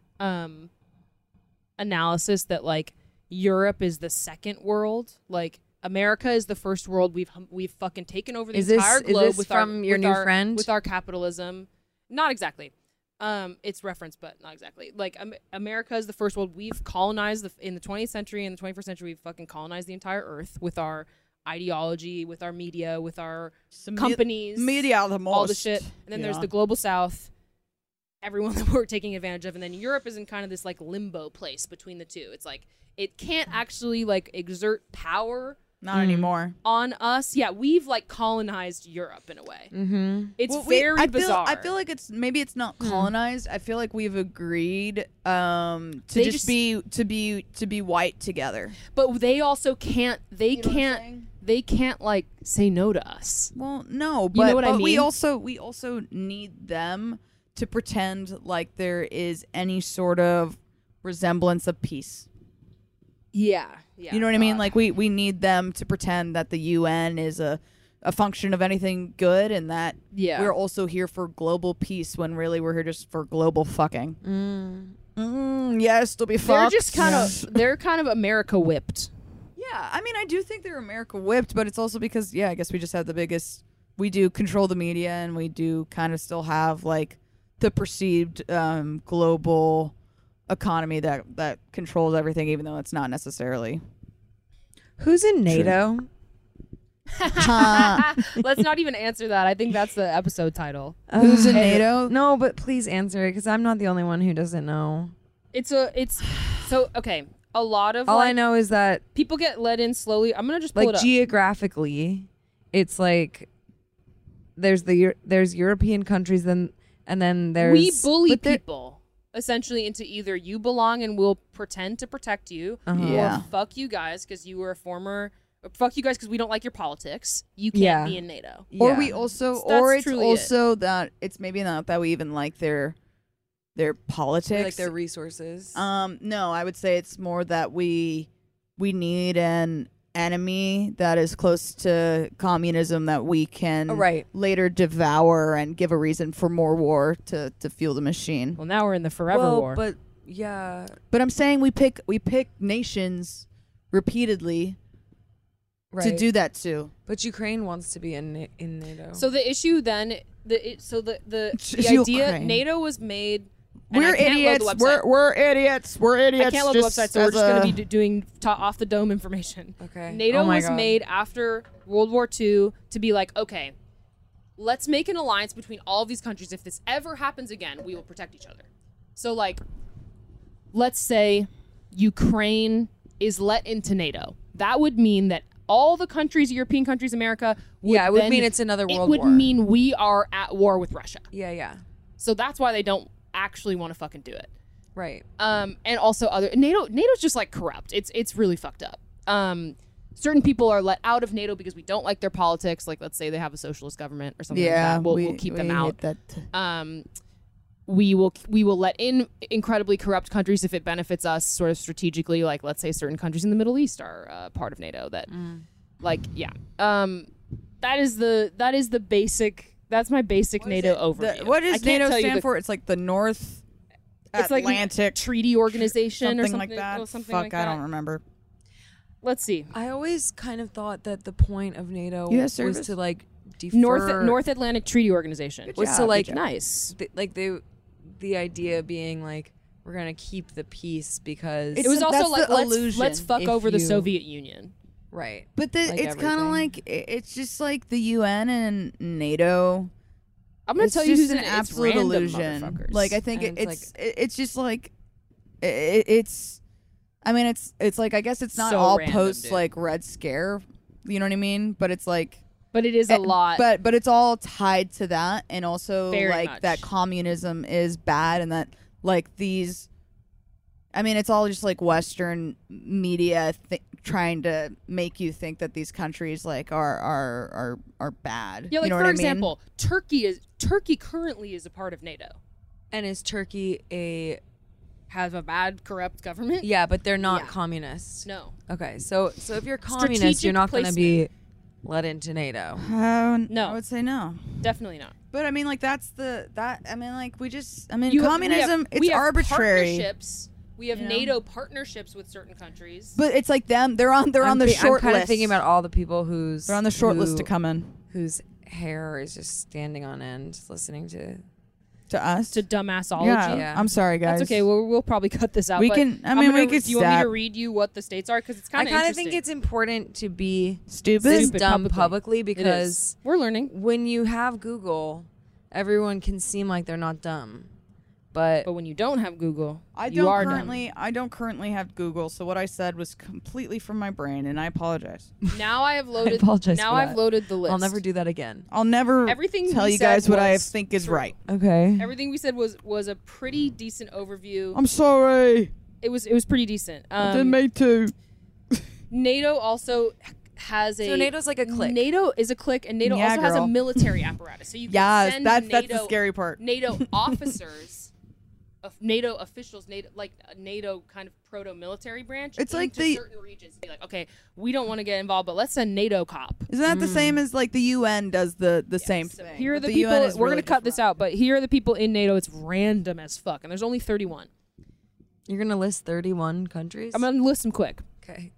um analysis that like Europe is the second world, like. America is the first world. We've hum- we've fucking taken over the Is this- entire is globe this with from our your with new our, friend? with our capitalism. Not exactly. Um, it's referenced, but not exactly. Like um, America is the first world. We've colonized the, in the twentieth century and the twenty-first century. We've fucking colonized the entire Earth with our ideology, with our media, with our Some me- companies, media the most. all the shit. And then there's Yeah. the global South. Everyone that we're taking advantage of, and then Europe is in kind of this like limbo place between the two. It's like it can't actually like exert power Not Mm. anymore. on us. Yeah, we've like colonized Europe in a way. Mm-hmm. It's Well, we- very I bizarre. Feel, I feel like it's maybe it's not colonized. I feel like we've agreed um, to They just, just- be to be to be white together. but they also can't. They You know what I'm can't. saying? They can't like say no to us. Well, no, You but, know what I but we mean? also we also need them to pretend like there is any sort of resemblance of peace. Yeah, yeah. You know what I mean? God. Like we we need them to pretend that the U N is a a function of anything good and that yeah. we're also here for global peace when really we're here just for global fucking. Mm. Mm, yes, to be they're fucked. just kind of. They're kind of America whipped. Yeah, I mean, I do think they're America whipped, but it's also because, yeah, I guess we just have the biggest. We do control the media, and we do kind of still have like the perceived um, global economy that that controls everything, even though it's not necessarily. Who's in NATO? Huh. Let's not even answer that. I think that's the episode title. Who's in Uh, NATO? No, but please answer it because I'm not the only one who doesn't know. It's a. It's so okay. A lot of All like, I know is that people get let in slowly. I'm gonna just pull like it up. geographically, it's like there's the Eu- there's European countries then and then there's we bully but there- people essentially into either you belong and we'll pretend to protect you, Uh-huh. Yeah. or fuck you guys because you were a former. Or fuck you guys because we don't like your politics. You can't Yeah. be in NATO. Or Yeah. we also, So that's or it's truly it. also that it's maybe not that we even like their their Or, politics. like their resources. Um, no, I would say it's more that we we need an enemy that is close to communism that we can Oh, right. later devour and give a reason for more war to, to fuel the machine. Well, now we're in the forever well, war. but yeah, But I'm saying we pick we pick nations repeatedly right. to do that too. But Ukraine wants to be in Na- in NATO. so the issue then, the it, so the the, It's the idea Ukraine. NATO was made. and We're I can't load the idiots. website. We're we're idiots. We're idiots. I can't load the just website, so we're as just going a- to be d- doing ta- off the dome information. okay. NATO Oh my was God. made after World War Two to be like, okay, let's make an alliance between all of these countries. If this ever happens again, we will protect each other. So, like, let's say Ukraine is let into NATO. That would mean that all the countries, European countries, America, would Yeah, it would then- mean it's another it world would war. mean we are at war with Russia. Yeah, yeah. So that's why they don't actually want to fucking do it. Right. Um, and also other NATO. NATO's just like corrupt. It's it's really fucked up. Um, certain people are let out of NATO because we don't like their politics. Like, let's say they have a socialist government or something Yeah, like that. We'll, we, we'll keep we them hate out. That. Um, we will we will let in incredibly corrupt countries if it benefits us sort of strategically. Like, let's say certain countries in the Middle East are uh, part of NATO. That, Mm. like, yeah, um, that is the that is the basic. That's my basic What is NATO it? overview. The- what I does can't NATO tell you stand the- for? It's like the North It's like Atlantic Treaty Organization something, or something like that. or something Fuck, like I that. don't remember. Let's see. I always kind of thought that the point of NATO U S was service? to like defer North North Atlantic Treaty Organization. Good was job, to good like job. Nice. th- like they the idea being like we're gonna keep the peace because It was It's- also that's like the let's, illusion. let's fuck If over the you- Soviet Union. right. But the, Like it's kind of everything. like i- it's just like the U N and NATO. I'm gonna It's tell you just who's an in it. It's absolute random illusion. motherfuckers. Like I think it, And it's it's it, it's just like it, it's. I mean, it's it's like I guess it's not So all random, post dude. like Red Scare. You know what I mean? But it's like. but it is a Eh, lot. But but it's all tied to that, and also Very like much. that communism is bad, and that like these. I mean, it's all just like Western media th- trying to make you think that these countries like are are are are bad. yeah, like you know for what I mean? example, Turkey is Turkey currently is a part of NATO. And is Turkey a Have a bad, corrupt government? yeah, but they're not Yeah. communist. No. Okay, so so if you're communist, Strategic you're not going to placement. be let into NATO. Uh, No. I would say no. Definitely not. But I mean, like that's the that I mean, like we just I mean, You have- communism. we have, it's we have arbitrary. Partnerships. We have You know? NATO partnerships with certain countries. But it's like them. They're on. They're I'm on the thi- short I'm kind list. of thinking about all the people who's They're on the short list to who- come in whose hair is just standing on end listening to to us. to dumbassology. yeah. Yeah. I'm sorry, guys. That's okay. We'll, we'll probably cut this out. we but can. I I'm mean, gonna we re- could. Do you want me stop. to read you what the states are? Because it's I kind of kind of think it's important to be Stupid. this Stupid dumb publicly. publicly It because is. We're learning. when you have Google, everyone can seem like they're not dumb. But But when you don't have Google, I you don't are currently. I don't currently have Google, so what I said was completely from my brain, and I apologize. dumb. Now I have loaded. apologize now for I've that. loaded the list. I'll never do that again. I'll never Everything tell we you said guys what I was think is true. right. Okay. Everything we said was was a pretty decent overview. I'm sorry. It was it was pretty decent. I didn't Um, make two. NATO also has a So NATO's like a clique. NATO is a clique, and NATO Yeah, also has a girl. military apparatus. So you can Yes, send that's NATO, that's the scary part. NATO officers, of NATO officials, NATO like a NATO kind of proto-military branch. It's like into the- certain regions. Be like, okay, we don't want to get involved, but let's send NATO cop. Isn't that the same as like the U N does the the same So thing? here are But the, U N people. is We're really gonna cut just this run- out, but here are the people in NATO. It's random as fuck, and there's only thirty-one. You're gonna list thirty-one countries. I'm gonna list them quick: okay.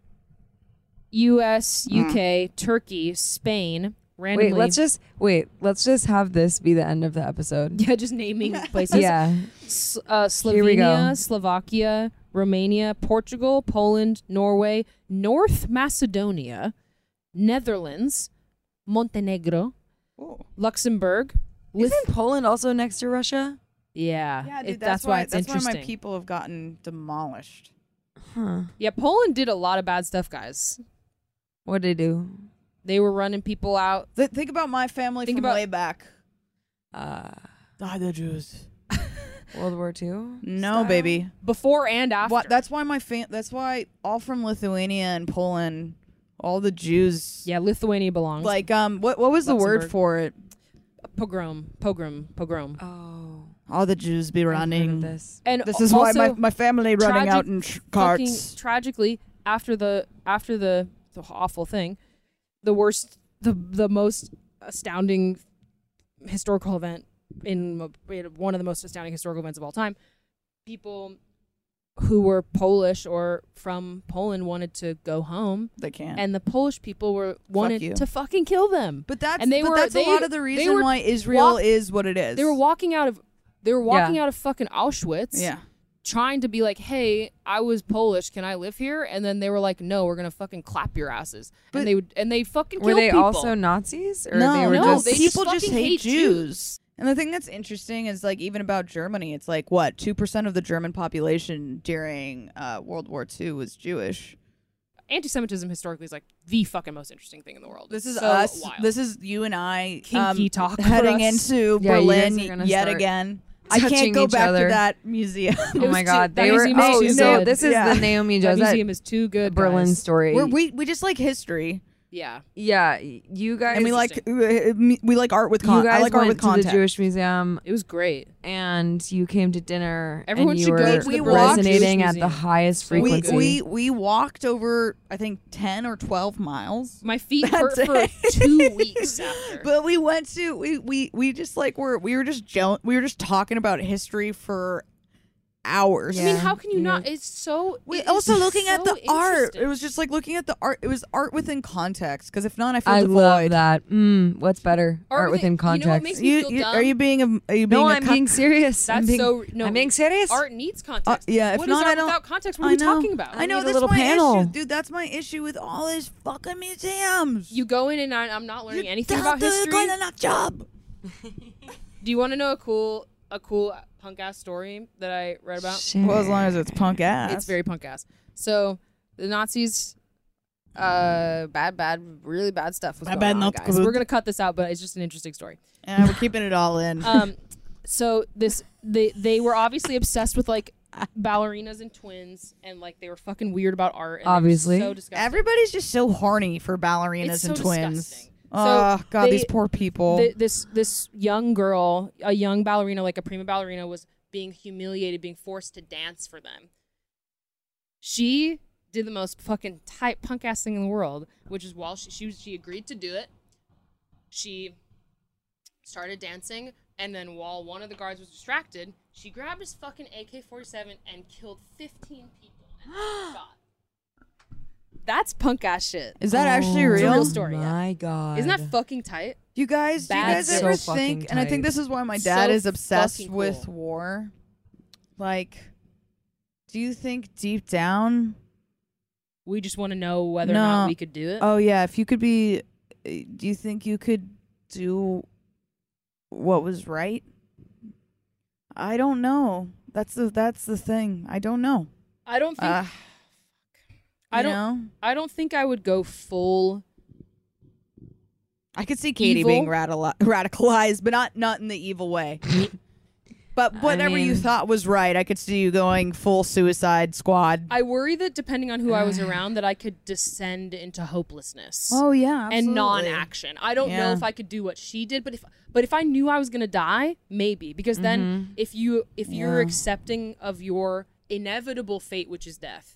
U S, Mm. U K, Turkey, Spain. Randomly, Wait, let's just wait. Let's just have this be the end of the episode. yeah, just naming places. Yeah. S- uh, Here we go. Slovenia, Slovakia, Romania, Portugal, Poland, Norway, North Macedonia, Netherlands, Montenegro, Ooh. Luxembourg. Lith- Isn't Poland also next to Russia? yeah, Yeah, it- dude, that's, why it's that's interesting. why my people have gotten demolished. Huh. yeah, Poland did a lot of bad stuff, guys. What did they do? They were running people out. Th- think about my family Think from about- way back. Uh, Ah, the Jews. World War Two. No, style? baby. Before and after. What? That's why my fam- That's why all from Lithuania and Poland, all the Jews. yeah, Lithuania belongs. Like um, what what was the word Luxembourg. for it? pogrom, pogrom, pogrom. Oh, All the Jews be I've heard of running. this. And This is why also, my my family running tragic- out in sh- fucking carts. tragically after the after the, the awful thing, the worst, the the most astounding historical event in, in one of the most astounding historical events of all time. People who were Polish or from Poland wanted to go home, They can't. and the Polish people were wanted you. to fucking kill them. but that's and they but were- that's they- a lot of the they reason were why Israel walk- is what it is. They were walking out of they were walking Yeah. out of fucking Auschwitz. Yeah. Trying to be like, hey, I was Polish, can I live here? And then they were like, no, we're gonna fucking clap your asses. But- and they would, and they fucking Were killed they people. also Nazis, or no, they were no, just they just people just fucking hate hate Jews. And the thing that's interesting is like even about Germany, it's like what two percent of the German population during uh, World War Two was Jewish. Anti-Semitism historically is like the fucking most interesting thing in the world. This is So us. wild. This is you and I Kinky um, talk for heading us. into Yeah, you guys Berlin are gonna yet start- again. I can't touching go each back other. to that museum. Oh was my too- god, that they were. museum is Oh, too so good. this is Yeah. the Naomi That Josette museum is too good. Berlin guys. story. We're, we we just like history, Yeah. yeah, you guys. and we like uh, we like art with you con- guys I like art went with to the context. Jewish Museum, It was great. and you came to dinner. Everyone and you should go were to the the Berlin resonating Jewish at the Museum. highest So good. we frequency. we we walked over I think ten or twelve miles. My feet That hurt for day. two weeks after. But we went to we we we just like were we were just gel- we were just talking about history for hours. I mean, Yeah. how can you Yeah. not? It's so. We it is also looking at so the art. interesting. It was just like looking at the art. It was art within context. Because if not, I feel I devoid. love that. Mm, what's better? Art Art, within- within you know what context. makes me You, feel you- dumb? are you being a are you being no, a I'm co- being serious. I'm That's being, so. No, I'm being serious. art needs context. Uh, yeah, if What not, is art I don't- without context? What I are we know. talking about? I know need a that's little my panel. issue, dude. That's my issue with all these fucking museums. You go in and I, I'm not learning You anything don't about do a history. good enough job. Do you want to know a cool, a cool punk ass story that I read about? Shit. Well, as long as it's punk ass. It's very punk ass. So the Nazis, uh, bad, bad, really bad stuff was Bad, going bad, on, not guys. good. We're gonna cut this out, but it's just an interesting story. and we're keeping it all in. Um, so this they they were obviously obsessed with like ballerinas and twins, and like they were fucking weird about art. And they were Obviously. so disgusting. Everybody's just so horny for ballerinas It's and so twins. disgusting. Oh So god, they- these poor people. Th- this this young girl, a young ballerina, like a prima ballerina, was being humiliated, being forced to dance for them. She did the most fucking tight punk ass thing in the world, which is while she she, was, she agreed to do it, she started dancing, and then while one of the guards was distracted, she grabbed his fucking A K forty-seven and killed fifteen people in one shot. That's punk ass shit. Is that actually Oh It's a real? real story, yeah. My God. Isn't that fucking tight? You guys, do you Bad guys stuff. ever So think? fucking And I think tight. this is why my So dad is obsessed fucking with cool. war. Like, do you think deep down? We just want to know whether or No. not we could do it. Oh yeah, if you could be, uh, do you think you could do what was right? I don't know. That's the that's the thing. I don't know. I don't think Uh, I you don't know? I don't think I would go full. I could see Katie Evil? being radicali- radicalized, but not not in the evil way. But whatever you mean- thought was right, I could see you going full Suicide Squad. I worry that depending on who I was around, that I could descend into hopelessness Oh yeah, and non-action. I don't know Yeah. if I could do what she did, but if but if I knew I was gonna die, maybe because then Mhm. if you if you're Yeah. accepting of your inevitable fate, which is death,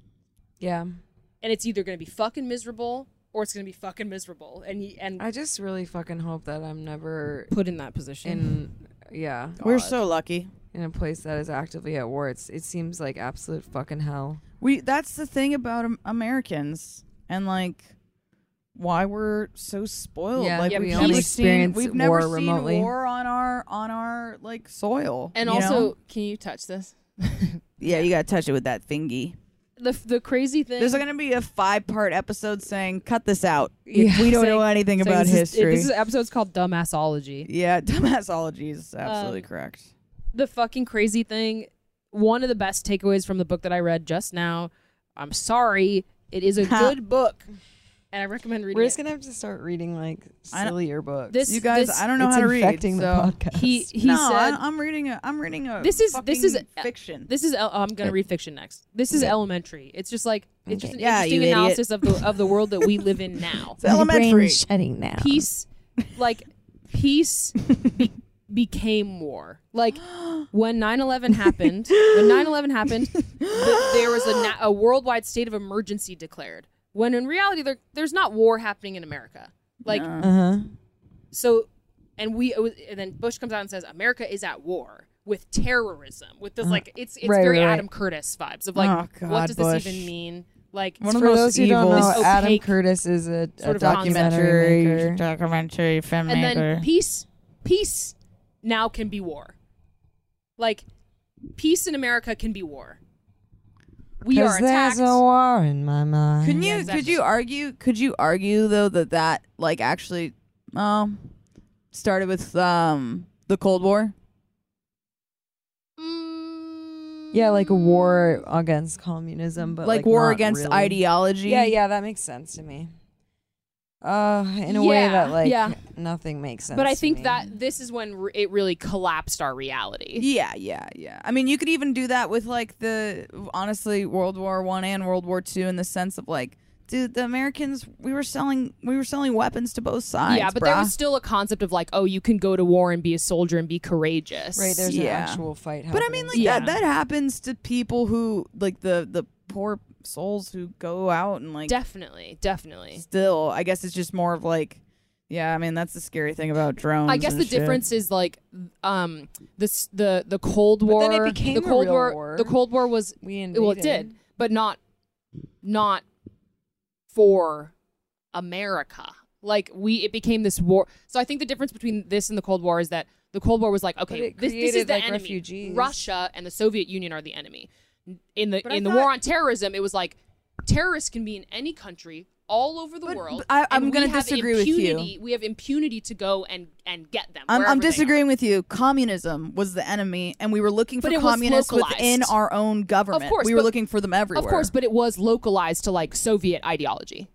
Yeah. and it's either gonna be fucking miserable or it's gonna be fucking miserable, and y- and I just really fucking hope that I'm never put in that position. in. Yeah. We're God, so lucky. in a place that is actively at war. It's it seems like absolute fucking hell. We that's the thing about um, Americans and like why we're so spoiled. Yeah, like Yeah, we've we never only seen experience we've never war seen remotely. war on our on our like soil. And you also, know? can you touch this? yeah, you gotta touch it with that thingy. The the crazy thing. There's gonna be a five part episode saying cut this out. Yeah. We don't Saying- know anything saying about this is- history. this is episode's called Dumbassology. yeah, dumbassology is absolutely Um, correct. The fucking crazy thing. One of the best takeaways from the book that I read just now. I'm sorry, it is a good book, and I recommend reading We're it. just gonna have to start reading like I don't- sillier books. This- You guys, this- I don't know it's how to read. infecting so. the podcast. he he no, said I, I'm reading a. I'm reading a. This is- this is- fucking fiction. this is. el- I'm gonna read fiction next. This is Okay. elementary. It's just like it's just an Okay. Yeah, interesting you idiot. analysis of the of the world that we live in now. It's elementary. shutting down. Peace, like peace, be- became war. Like when nine eleven happened, when nine eleven happened, th- there was a, na- a worldwide state of emergency declared. When in reality, there there's not war happening in America. Like No. Uh huh. so, and we it was, and then Bush comes out and says America is at war with terrorism. With this like it's it's Right, very right, right. Adam Curtis vibes of like Oh, what God, does Bush. this even mean? Like One of For the most those who don't evil- know, This Adam opaque Curtis is a, sort a of documentary maker. documentary filmmaker. and then peace peace now can be war. Like peace in America can be war. We are Because attacked. there's a war in my mind. Could you Yeah, could exactly. you argue could you argue though that that like actually um started with um the Cold War? Mm, Yeah, like a war against communism, but like, like, war not against really. ideology? Yeah, yeah, that makes sense to me. Uh, in a way Yeah, that like yeah. nothing makes sense. But I to think me. that this is when re- it really collapsed our reality. Yeah, yeah, yeah. I mean, you could even do that with like the honestly World War One and World War Two in the sense of like, dude, the Americans we were selling we were selling weapons to both sides. Yeah, but brah. there was still a concept of like, oh, you can go to war and be a soldier and be courageous. right. There's Yeah. an actual fight But happening. I mean, like Yeah. that that happens to people who like the the poor souls who go out and like Definitely, definitely. still. I guess it's just more of like, yeah. I mean, that's the scary thing about drones. I guess and the shit. difference is like, um, this the the Cold But War. then it became the a Cold real War, war. The Cold War was we invaded. well, it did, but not not for America. Like we, it became this war. So I think the difference between this and the Cold War is that the Cold War was like, okay, it this, this is created, the like, enemy. refugees. Russia and the Soviet Union are the enemy. In the But I in the thought- war on terrorism, it was like terrorists can be in any country all over the But- world. but I- I'm and we gonna have disagree with you. impunity- We have impunity to go and and get them. I'm, wherever I'm they are. disagreeing with you. Communism was the enemy, and we were looking for But it was communists localized. within our own government. Of course, we were but- looking for them everywhere. Of course, but it was localized to like Soviet ideology.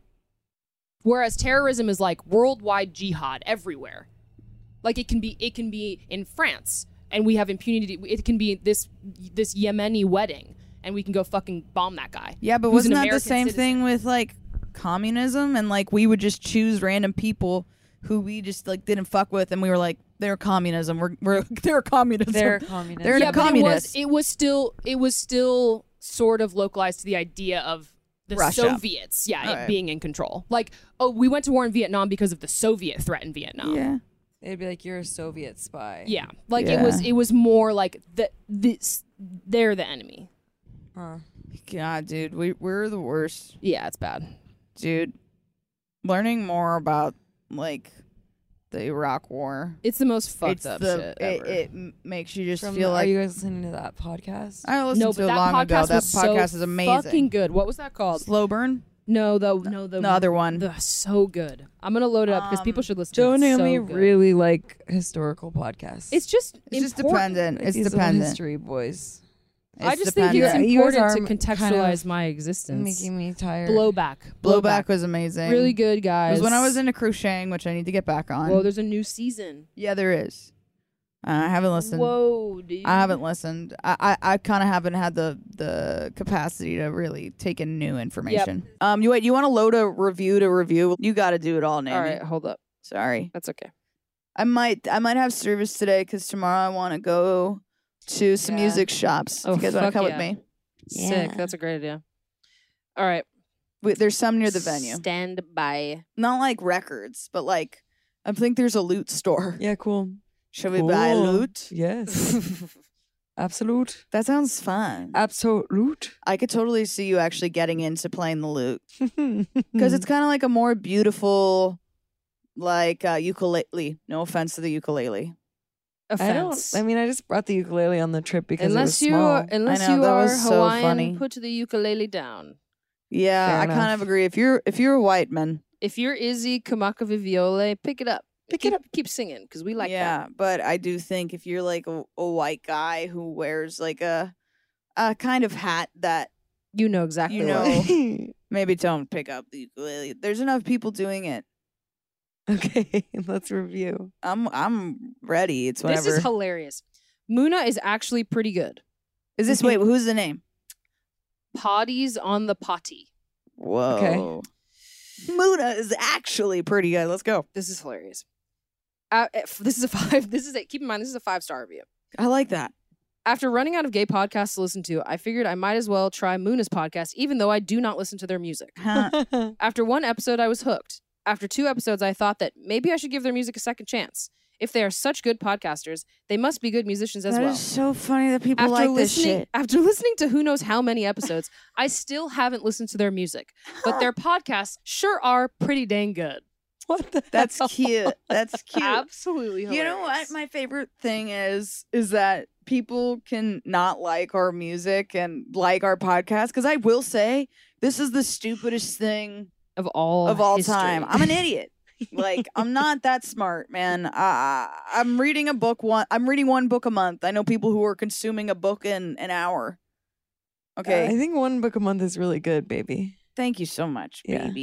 Whereas terrorism is like worldwide jihad everywhere. Like it can be it can be in France and we have impunity. It can be this this Yemeni wedding and we can go fucking bomb that guy. Yeah, but who's an wasn't that the American same citizen. thing with like communism? And like we would just choose random people who we just like didn't fuck with, and we were like, they're communism. We're we're they're communism. They're communist. They're yeah, but it was communists. it was still it was still sort of localized to the idea of the Russia. Soviets, yeah, it Alright. being in control. Like, oh, we went to war in Vietnam because of the Soviet threat in Vietnam. yeah. It'd be like you're a Soviet spy. Yeah, like Yeah. it was. It was more like the this. They're the enemy. Huh. God, dude, we we're the worst, Yeah, it's bad. dude. Learning more about like the Iraq War. It's the most fucked it's up the shit it, ever. it m- makes you just From feel the- like are you guys listening to that podcast? I listened no, to but it that long podcast ago. That was podcast so is amazing. fucking good. What was that called? Slow burn. No, the no the The other one. The so good. I'm gonna load it up because people Um, should listen. Joe to and it. It's Naomi so good. really like historical podcasts. It's just It's just important. dependent. Like It's these little dependent. history boys. I It's just think it's dependent. You guys important are to kind contextualize of my existence. Making me tired. Blowback. Blowback was amazing. Really good, It guys. was when I was into crocheting, which I need to get back on. Whoa, there's a new season. yeah, there is. Uh, I haven't listened. Whoa, dude. I haven't listened. I I, I kind of haven't had the the capacity to really take in new information. Um, you wait. You want to load a review to review? You got to do it all, Nanny. All right, hold up. Sorry. That's okay. I might I might have service today because tomorrow I want to go to some Yeah. music shops. Oh, if you guys want to fuck come yeah. with me? Sick. Yeah. That's a great idea. All right. Wait, there's some near the venue. Stand by. Not like records, but like I think there's a loot store. Yeah, cool. Should we buy Cool. loot? Yes. Absolute. That sounds fun. Absolute. I could totally see you actually getting into playing the lute because Because it's kind of like a more beautiful, like uh, ukulele. No offense to the ukulele. I don't. Offense. I mean, I just brought the ukulele on the trip because unless it was you small. are, unless I know, you that are was so Hawaiian, funny. put the ukulele down. Yeah, Fair I enough. kind of agree. If you're if you're a white man, If you're Izzy Kamakavi Viole, pick it up. Pick keep, it up. Keep singing because we like yeah, that. but I do think if you're like a, a white guy who wears like a a kind of hat that You know exactly. You what. know. maybe don't pick up the ukulele. There's enough people doing it. Okay, let's review. I'm I'm ready. It's This whatever. is hilarious. Muna is actually pretty good. Is this wait? Who's the name? Potties on the potty. Whoa. Okay. Muna is actually pretty good. Let's go. This is hilarious. Uh, if- this is a five. This is a keep in mind. This is a five star review. I like that. After running out of gay podcasts to listen to, I figured I might as well try Muna's podcast, even though I do not listen to their music. Huh. After one episode, I was hooked. After two episodes, I thought that maybe I should give their music a second chance. If they are such good podcasters, they must be good musicians as That well. is so funny that people After like this listening, shit. after listening to who knows how many episodes, I still haven't listened to their music, but their podcasts sure are pretty dang good. What the That's hell? cute. That's cute. Absolutely hilarious. You know what? My favorite thing is is that people can not like our music and like our podcast. Because I will say this is the stupidest thing of all of all history. time. I'm an idiot. Like I'm not that smart, man. Uh, I'm reading a book one. I'm reading one book a month. I know people who are consuming a book in an hour. Okay, I think one book a month is really good, baby. thank you so much, Yeah. baby.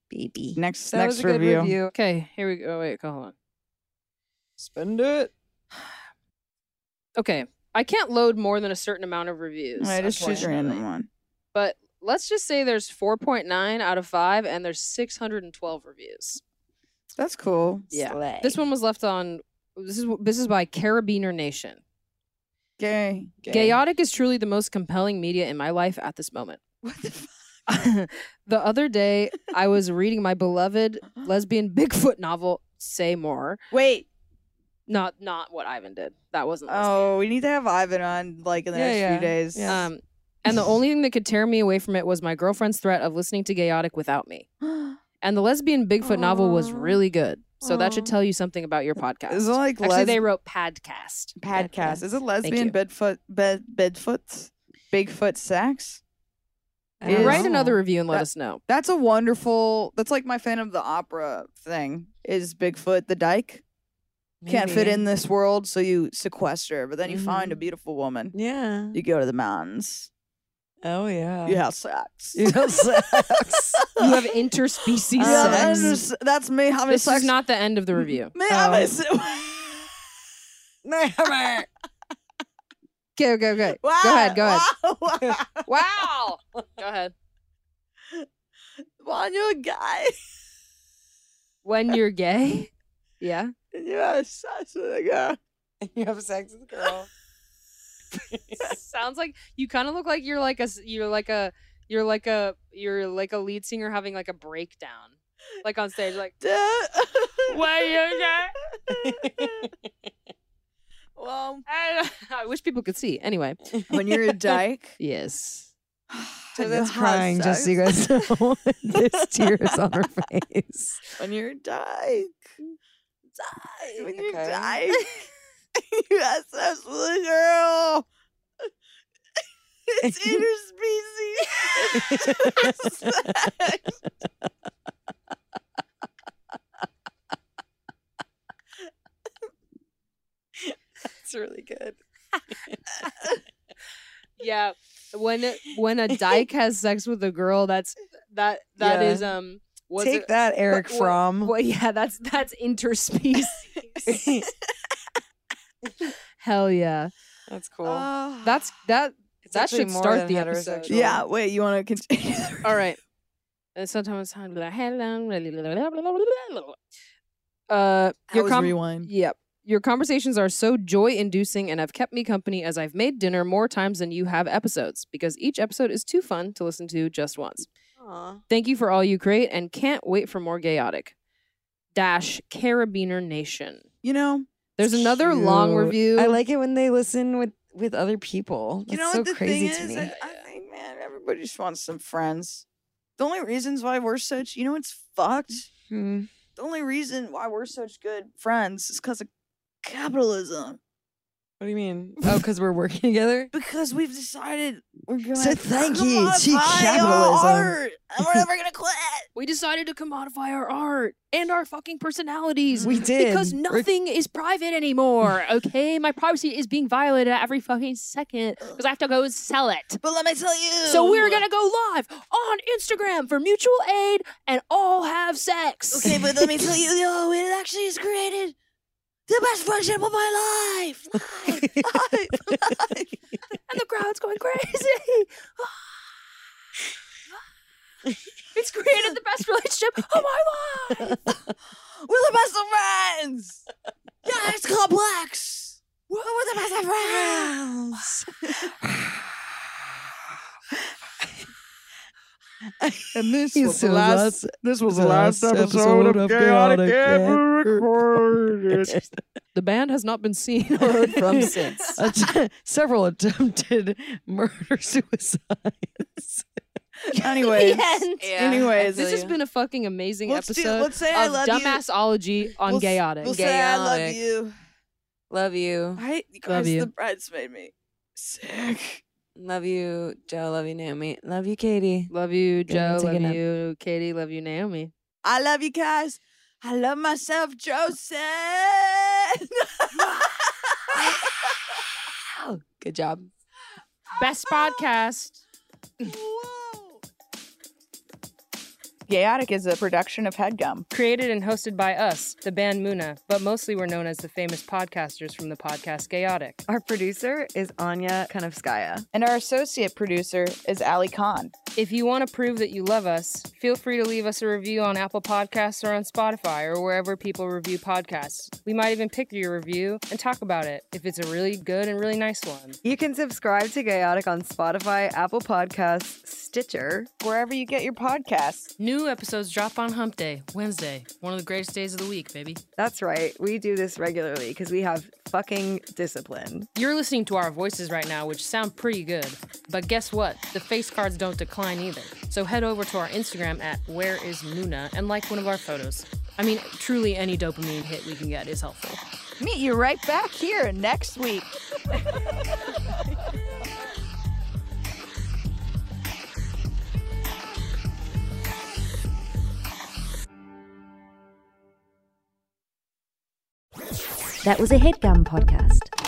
baby. Next, That next was a good review. review. Okay, here we go. Wait, hold on. Spend it. Okay, I can't load more than a certain amount of reviews. All right, just choose a random unfortunately. one. But let's just say there's four point nine out of five, and there's six hundred twelve reviews. That's cool. Yeah, Slay. this one was left on. This is this is by Carabiner Nation. Gay. Gayotic is truly the most compelling media in my life at this moment. What the fuck? The other day, I was reading my beloved lesbian Bigfoot novel, Say More. Wait. Not not what Ivan did. That wasn't lesbian. Oh, we need to have Ivan on like in the Yeah, next yeah. few days. Yeah. Um, and the only thing that could tear me away from it was my girlfriend's threat of listening to Gayotic without me. And the lesbian Bigfoot novel was Aw. really good. So that should Aw. tell you something about your podcast. Is it like Actually, les- they wrote Padcast. podcast? Is it you. lesbian Bedfoot bed Bedfoot Bigfoot sex? I don't Write know. another review and let That- us know. That's a wonderful. That's like my Phantom of the Opera thing. Is Bigfoot the dyke? Can't fit Maybe. in this world, so you sequester. But then you find a Mhm. beautiful woman. Yeah. You go to the mountains. Oh yeah. You have sex. You have sex. You have interspecies Yeah, sex. that's, just- that's me having This sex. is not the end of the review. me Oh. having se- Never. Okay, okay, okay. Wow, Go ahead, go ahead. Wow, wow. Wow. Go ahead. When you're a guy When you're gay? Yeah. and you have sex with a girl. You have sex with a girl. Sounds like you kind of look like you're like a s- you're like a you're like a you're like a lead singer having like a breakdown, like on stage, like when you're gay. Well, I, I wish people could see. Anyway, when you're a dyke, yes. That's crying, just so you guys know. There's tears on her face. When you're a dyke, dyke. When you're a Okay. dyke, you have sex with a girl. It's interspecies. That's really good. Yeah, when it- when a dyke has sex with a girl, that's that that Yeah. is um. Was Take it, that, Eric what- Fromm. Well, yeah, that's that's interspecies. Hell yeah, That's cool. Oh. that's that. it's that actually should more start than the heterosexual. episode. Yeah, wait, you want to continue? All right. And sometimes time like hello. Uh, your was com- rewind. Yep. Your conversations are so joy-inducing and have kept me company as I've made dinner more times than you have episodes because each episode is too fun to listen to just once. Aw. Thank you for all you create and can't wait for more Gayotic. Dash Carabiner Nation. You know, There's another long Cute. review. I like it when they listen with with other people. you That's know so what the crazy thing to is? me. I, I think, man, everybody just wants some friends. The only reasons why we're such, you know, it's fucked. Hmm. The only reason why we're such good friends is because of capitalism. What do you mean? Oh, because we're working together? Because we've decided we're gonna So thank you commodify to our capitalism. art, and we're never gonna quit. we decided to commodify our art and our fucking personalities. We did. Because We're- nothing is private anymore, okay? My privacy is being violated every fucking second because I have to go sell it. But let me tell you. So we're gonna go live on Instagram for mutual aid and all have sex. Okay, but let me tell you, yo, it actually has created the best friendship of my life. Life, life, life. And the crowd's going crazy. It's created the best relationship of my life. We're the best of friends. Yeah, it's complex. We're the best of friends. And this He was the says last. that's- This was the last episode of Chaotic Ever recorded. The band has not been seen or heard from since. Att- several attempted murder suicides. Anyways, The end. anyways, This has been a fucking amazing Let's do- episode let's say I of love you. Dumbassology on We'll s- Gayotic. We'll say I love Gayotic. you. Love you. I, you Love guys, you. the breads made me sick. Love you, Joe. Love you, Naomi. Love you, Katie. Love you, Go Joe. take a Love nap. you, Katie. Love you, Naomi. I love you guys. I love myself, Joseph. Good job. Best podcast. Whoa. Gayotic is a production of HeadGum. Created and hosted by us, the band Muna, but mostly we're known as the famous podcasters from the podcast Gayotic. Our producer is Anya Kanovskaya. And our associate producer is Ali Khan. If you want to prove that you love us, feel free to leave us a review on Apple Podcasts or on Spotify or wherever people review podcasts. We might even pick your review and talk about it if it's a really good and really nice one. You can subscribe to Gayotic on Spotify, Apple Podcasts, Stitcher, wherever you get your podcasts. New episodes drop on Hump Day, Wednesday. One of the greatest days of the week, baby. That's right. We do this regularly because we have fucking discipline. You're listening to our voices right now, which sound pretty good. But guess what? The face cards don't decline either. So head over to our Instagram at Where Is Muna and like one of our photos. I mean, truly any dopamine hit we can get is helpful. Meet you right back here next week. That was a HeadGum podcast.